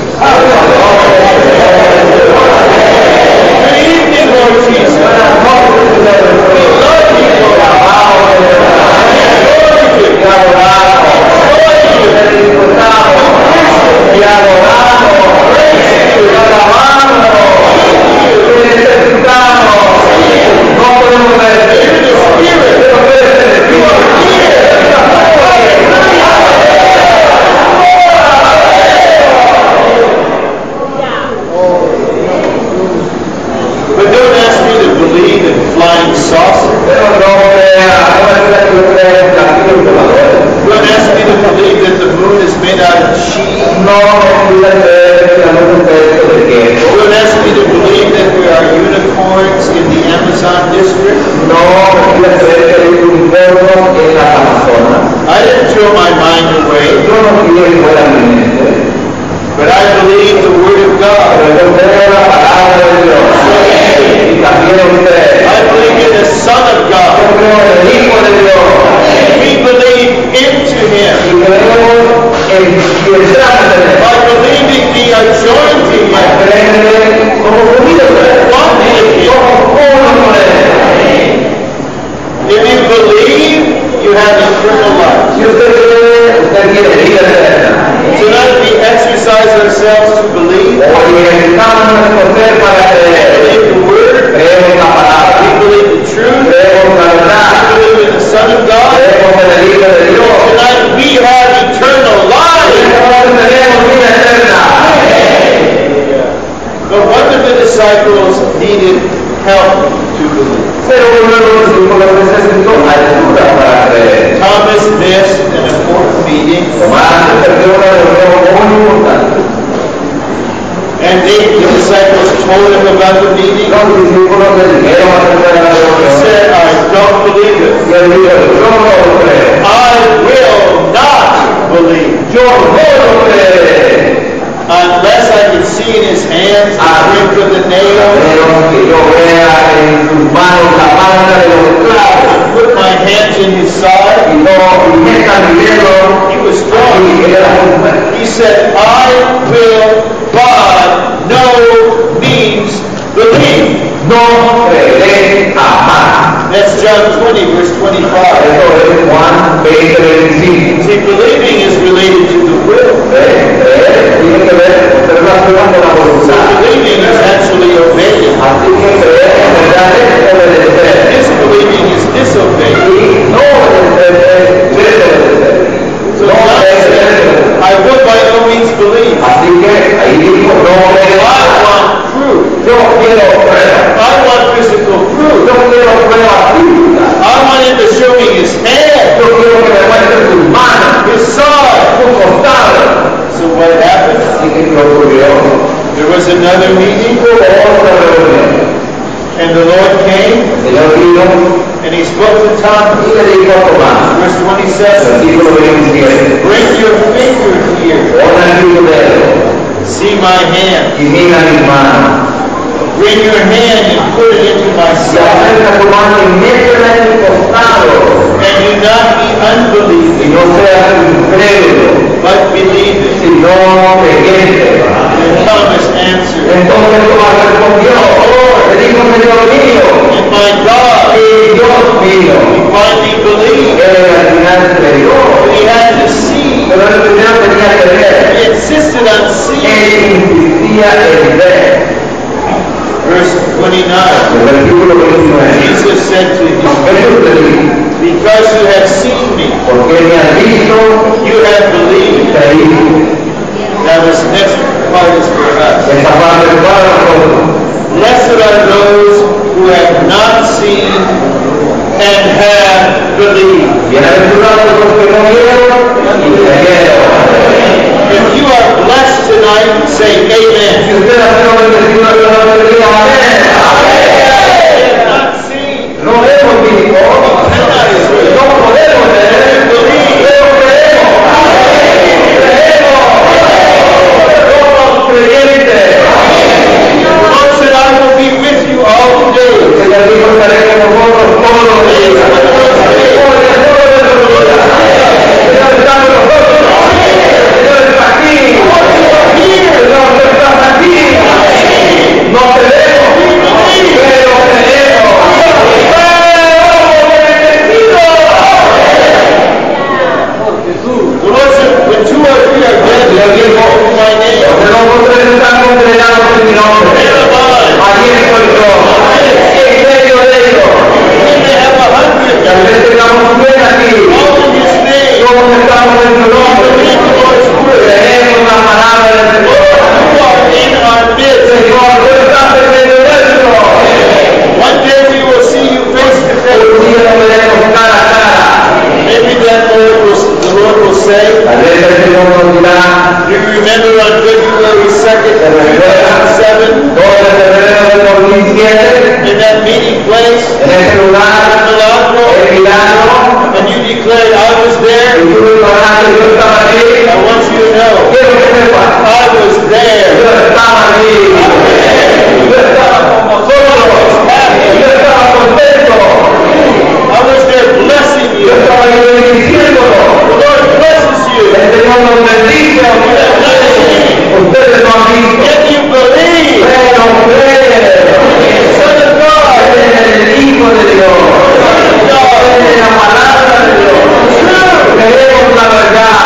Good evening, Lord Jesus.
Buenas noches, Señor.
We love you, Lord.
Te amamos, Señor.
We
Te adoramos. Te disfrutamos. Te adoramos. Te alabamos. Te necesitamos. No podemos ver. Pero tú eres el Espíritu.
But don't ask me to believe in flying saucers.
Pero no crea, no es que tú creas en platillos voladores.
Don't ask me to believe that the moon is made out of cheese.
No me pidas creer que la luz está hecho de queso.
Don't ask me to believe that there are unicorns in the Amazon district.
No me pidas creer que hay unicornios en las Amazonas.
I didn't throw my mind away,
Yo no quiero ir fuera de mi mente,
but I believe the Word of God.
pero yo creo la palabra de Dios. Y también usted.
I believe in the Son of
Yo
God.
creo en el Hijo de Dios.
We believe into Him.
Y creemos en y entramos en él.
By believing we are joined to Him.
Creemos como unidos con él. Somos uno con él.
If you believe, you have eternal life.
Si usted cree, usted tiene vida eterna.
Tonight we exercise ourselves to believe.
Hoy necesitamos nuestro ser para
We
creer.
believe the Word.
Creemos la
We
palabra.
believe the truth.
Creemos la
We
verdad.
believe in the Son of God.
Creemos en el Hijo de Dios.
Tonight we have eternal life.
Nosotros tenemos vida eterna.
But one of the disciples needed help to believe.
Pero uno de los discípulos necesitó ayuda para creer.
Thomas missed an important meeting,
Tomás se perdió una reunión muy importante.
and they, the disciples told him about the meeting.
Los discípulos le dijeron acerca de la
He
reunión.
said, I don't believe it.
Y él dijo, yo no lo creo.
I will not believe
Yo no lo creeré.
unless I can see in his hands the print of the
A
nail,
menos que yo vea en sus manos la marca de los clavos.
put my hands in his side.
Y no y meta mi dedo
He was
y
strong.
él era muy fuerte.
He said, I will, but no means believe.
No creeré jamás.
That's John twenty, verse twenty-five.
Eso es Juan veinte veinticinco.
See, believing is related to the will.
Creer, creer tiene que ver con relación con la
So
voluntad.
believing is actually obeying.
Así que creer en verdad es obedecer.
Disbelieving is disobeying.
Y no obedecer es desobedecer.
So
No
John
creer es
said,
desobedecer.
I will by no means believe.
Así que ahí dijo, no
I
creerás.
want proof.
Yo quiero pruebas.
I want physical proof.
Yo quiero pruebas físicas.
I want him to show me his hand,
Yo quiero que me muestre sus manos,
his side.
su costado.
So what happened?
Así que ¿qué ocurrió?
There was another meeting,
Hubo otra reunión.
and the Lord came,
El Señor vino
and he spoke to Thomas.
y le dijo a Tomás,
Verse twenty-seven,
versículo veintisiete,
bring your finger here.
pon aquí tu dedo
See my hand.
y mira mis manos.
Bring your hand and put it into my
Y
side.
acerca tu mano y métela en mi costado.
And do not be
Y
unbelieving,
no seas incrédulo,
but believe it.
sino creyente.
And Thomas answered,
Entonces Tomás respondió, le dijo, Señor mío,
and my God,
y Dios mío.
he finally believed
Él al final creyó.
that he had insisted on seeing.
Él insistía en ver.
Verse twenty-nine.
El versículo veintinueve.
Jesus said to him,
Jesús le dijo,
because you have seen me,
porque me has visto,
you have believed.
creído.
Now this next part is for us.
Esta parte es para nosotros.
Blessed are those who have not seen and have believed.
Bienaventurados los que no vieron y creyeron.
If you are blessed tonight, say
Si
amen.
usted ha sido bendecido, yo lo bendiga. Amén.
I have not seen.
No hemos visto, no podemos ver, pero creemos. Creemos. Somos creyentes.
The Lord said, I will be with you all the days.
El Señor dijo, estaré con vosotros todos los días. Todos los días. El Señor está con nosotros. El Señor está aquí. El Señor está aquí. No te vemos, pero creemos.
The Lord said, when two or three are gathered in my name,
Los que no ustedes están congregados en mi nombre.
there am I.
Allí estoy yo. En medio de ellos.
We may have a hundred.
Tal vez tengamos bien aquí.
All in His name.
Todos estamos en su nombre. Creemos la palabra del Señor.
You are in our midst.
Señor, tú estás en medio nuestro.
One day we will see you face to
Un
face.
día nos veremos cara a cara.
Maybe that Lord will, the Lord will say,
Tal vez el Señor nos dirá,
do you remember on February second, two thousand seven,
dos de febrero del dos mil siete,
in that meeting place,
en ese lugar,
Milagro,
el milagro,
and you declared I was
y
there?
tú declaraste, yo estaba allí.
I want you to know,
Quiero que sepas,
I was there.
yo estaba allí. Yo estaba con vosotros. Yo estaba contento.
I was there blessing
Yo
you.
estaba ahí bendiciéndolo.
The Lord blesses you.
El Señor nos bendice a ustedes. Ustedes no han visto.
If you believe,
Pero creen.
Son of God,
Creen en el Hijo de Dios. Creen en la palabra de Dios. Creemos la verdad.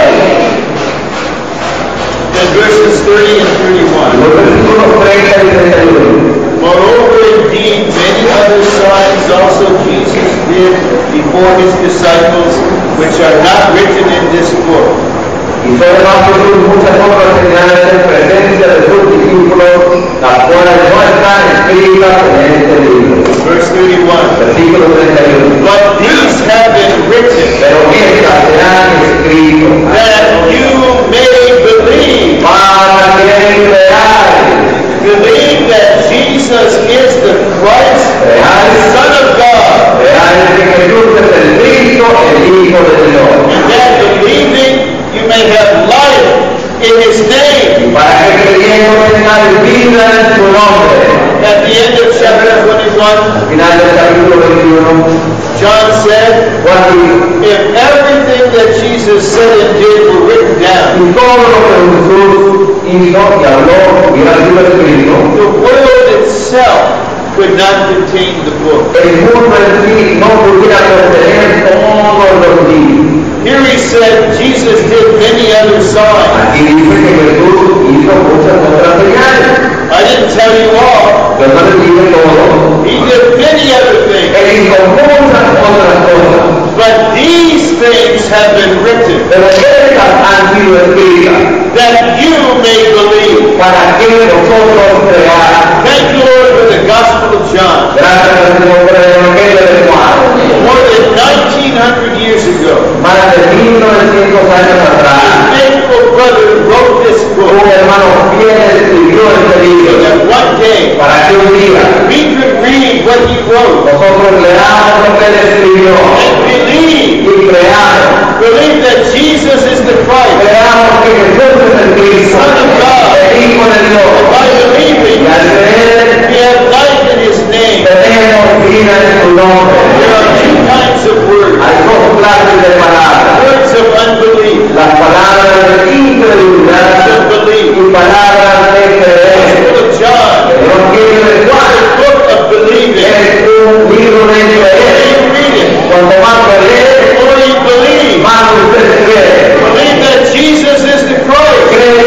in verses thirty and thirty-one.
Los versículos treinta y treinta y uno.
Moreover, indeed, many other signs also Jesus did before his disciples, which are not written in this book.
Hizo además Jesús muchas otras señales en presencia de sus discípulos, las cuales no están escritas en este libro.
Verse thirty-one.
Versículo treinta y uno.
But these have been written,
Pero estas serán escritas
that you may believe.
para que creáis.
Believe that Jesus is the Christ, the Son of God,
Creáis que Jesús es el Cristo, el Hijo de Dios.
and that believing you may have life in His name.
Para que creyendo tengáis vida en su nombre.
At the end of chapter twenty-one,
Al final del capítulo veintiuno,
John said,
Juan dijo,
if everything that Jesus said and did were written down,
y todo lo que Jesús hizo y habló hubiera sido escrito,
the world itself could not contain the book.
el mundo en sí no pudiera contener todos los libros.
Here he said Jesus did many other signs.
Aquí dice que Jesús hizo muchas otras señales.
I didn't tell you all.
Yo no les dije todo.
He did many other things.
Él hizo muchas otras cosas.
But these things have been written
Pero estas han sido escritas
that you may believe.
para que nosotros creamos.
Thank you, Lord, for the Gospel of John.
Gracias al Señor por el Evangelio de Juan.
More than nineteen hundred years ago,
Más de mil novecientos años
a
atrás,
faithful brother wrote this book
un hermano fiel escribió este
so
libro
that one day
para que un día
we could read what he wrote
nosotros leamos lo que él escribió
and believe,
y creamos.
believe that Jesus is the Christ.
Creamos que Jesús es el Cristo,
Son of God.
el Hijo de Dios.
By believing,
Y al creer
we have life in His name.
tenemos vida en su nombre.
There are two kinds of words.
Hay dos clases de palabras.
Words of unbelief,
Las palabras de incredulidad
of belief.
y palabras de creer.
Gospel of John,
El Evangelio de Juan
the book of believing.
es un libro de
When
creer.
you read it,
Cuando más se lee,
the more you believe.
más usted cree.
Believe that Jesus is the Christ.
Cree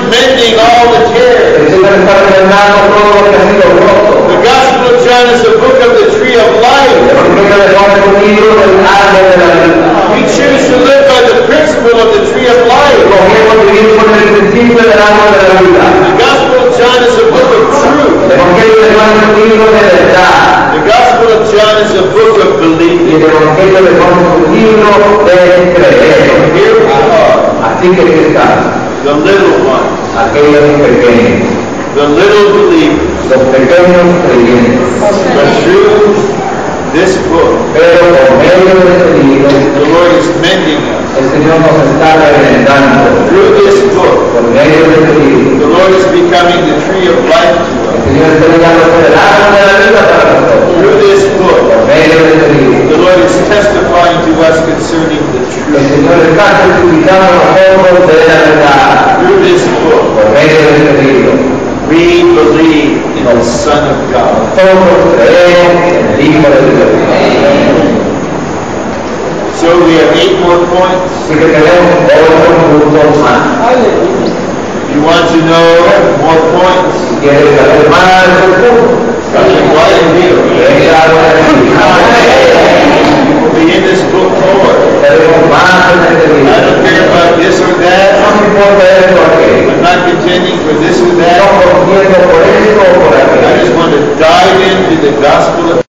mending all the tears.
El Señor está remendando todo lo que ha sido roto.
The Gospel of John is a book of the tree of
El
life.
Evangelio de Juan es un libro del árbol de la vida.
We choose to live by the principle of the tree of life.
Escogemos vivir con el principio del árbol de la vida.
The Gospel of John is a book of truth.
El Evangelio de Juan es un libro de verdad.
The Gospel of John is a book of
Y
belief.
el Evangelio de Juan es un libro de creer.
Here we are,
Así que aquí está,
the little ones,
aquellos pequeños,
the little believers.
los pequeños creyentes.
But through this book,
Pero por medio de este libro,
the Lord is mending us.
el Señor nos está remendando.
Through this book,
Por medio de este libro,
the Lord is becoming the tree of life to
el
us.
Señor está llegando a ser el árbol de la vida para nosotros.
Through this book,
Por medio de este libro,
the Lord is testifying to us concerning the
el
truth.
Señor está testificando a nosotros de la verdad.
Through this book,
Por medio de este libro,
we believe in the Son of God.
todos creemos en el Hijo de Dios.
So we have eight more points.
Así que tenemos otros puntos más.
You want to know more points?
Si quieres saber más de estos puntos,
Then why are you here?
ven a la
You will be in this book more.
tenemos más en este
I
libro.
don't care about this or
No
that.
me importa esto o aquello.
I'm not contending for this or
No
that.
contiendo por esto o por
I
aquello.
just want to dive into the gospel of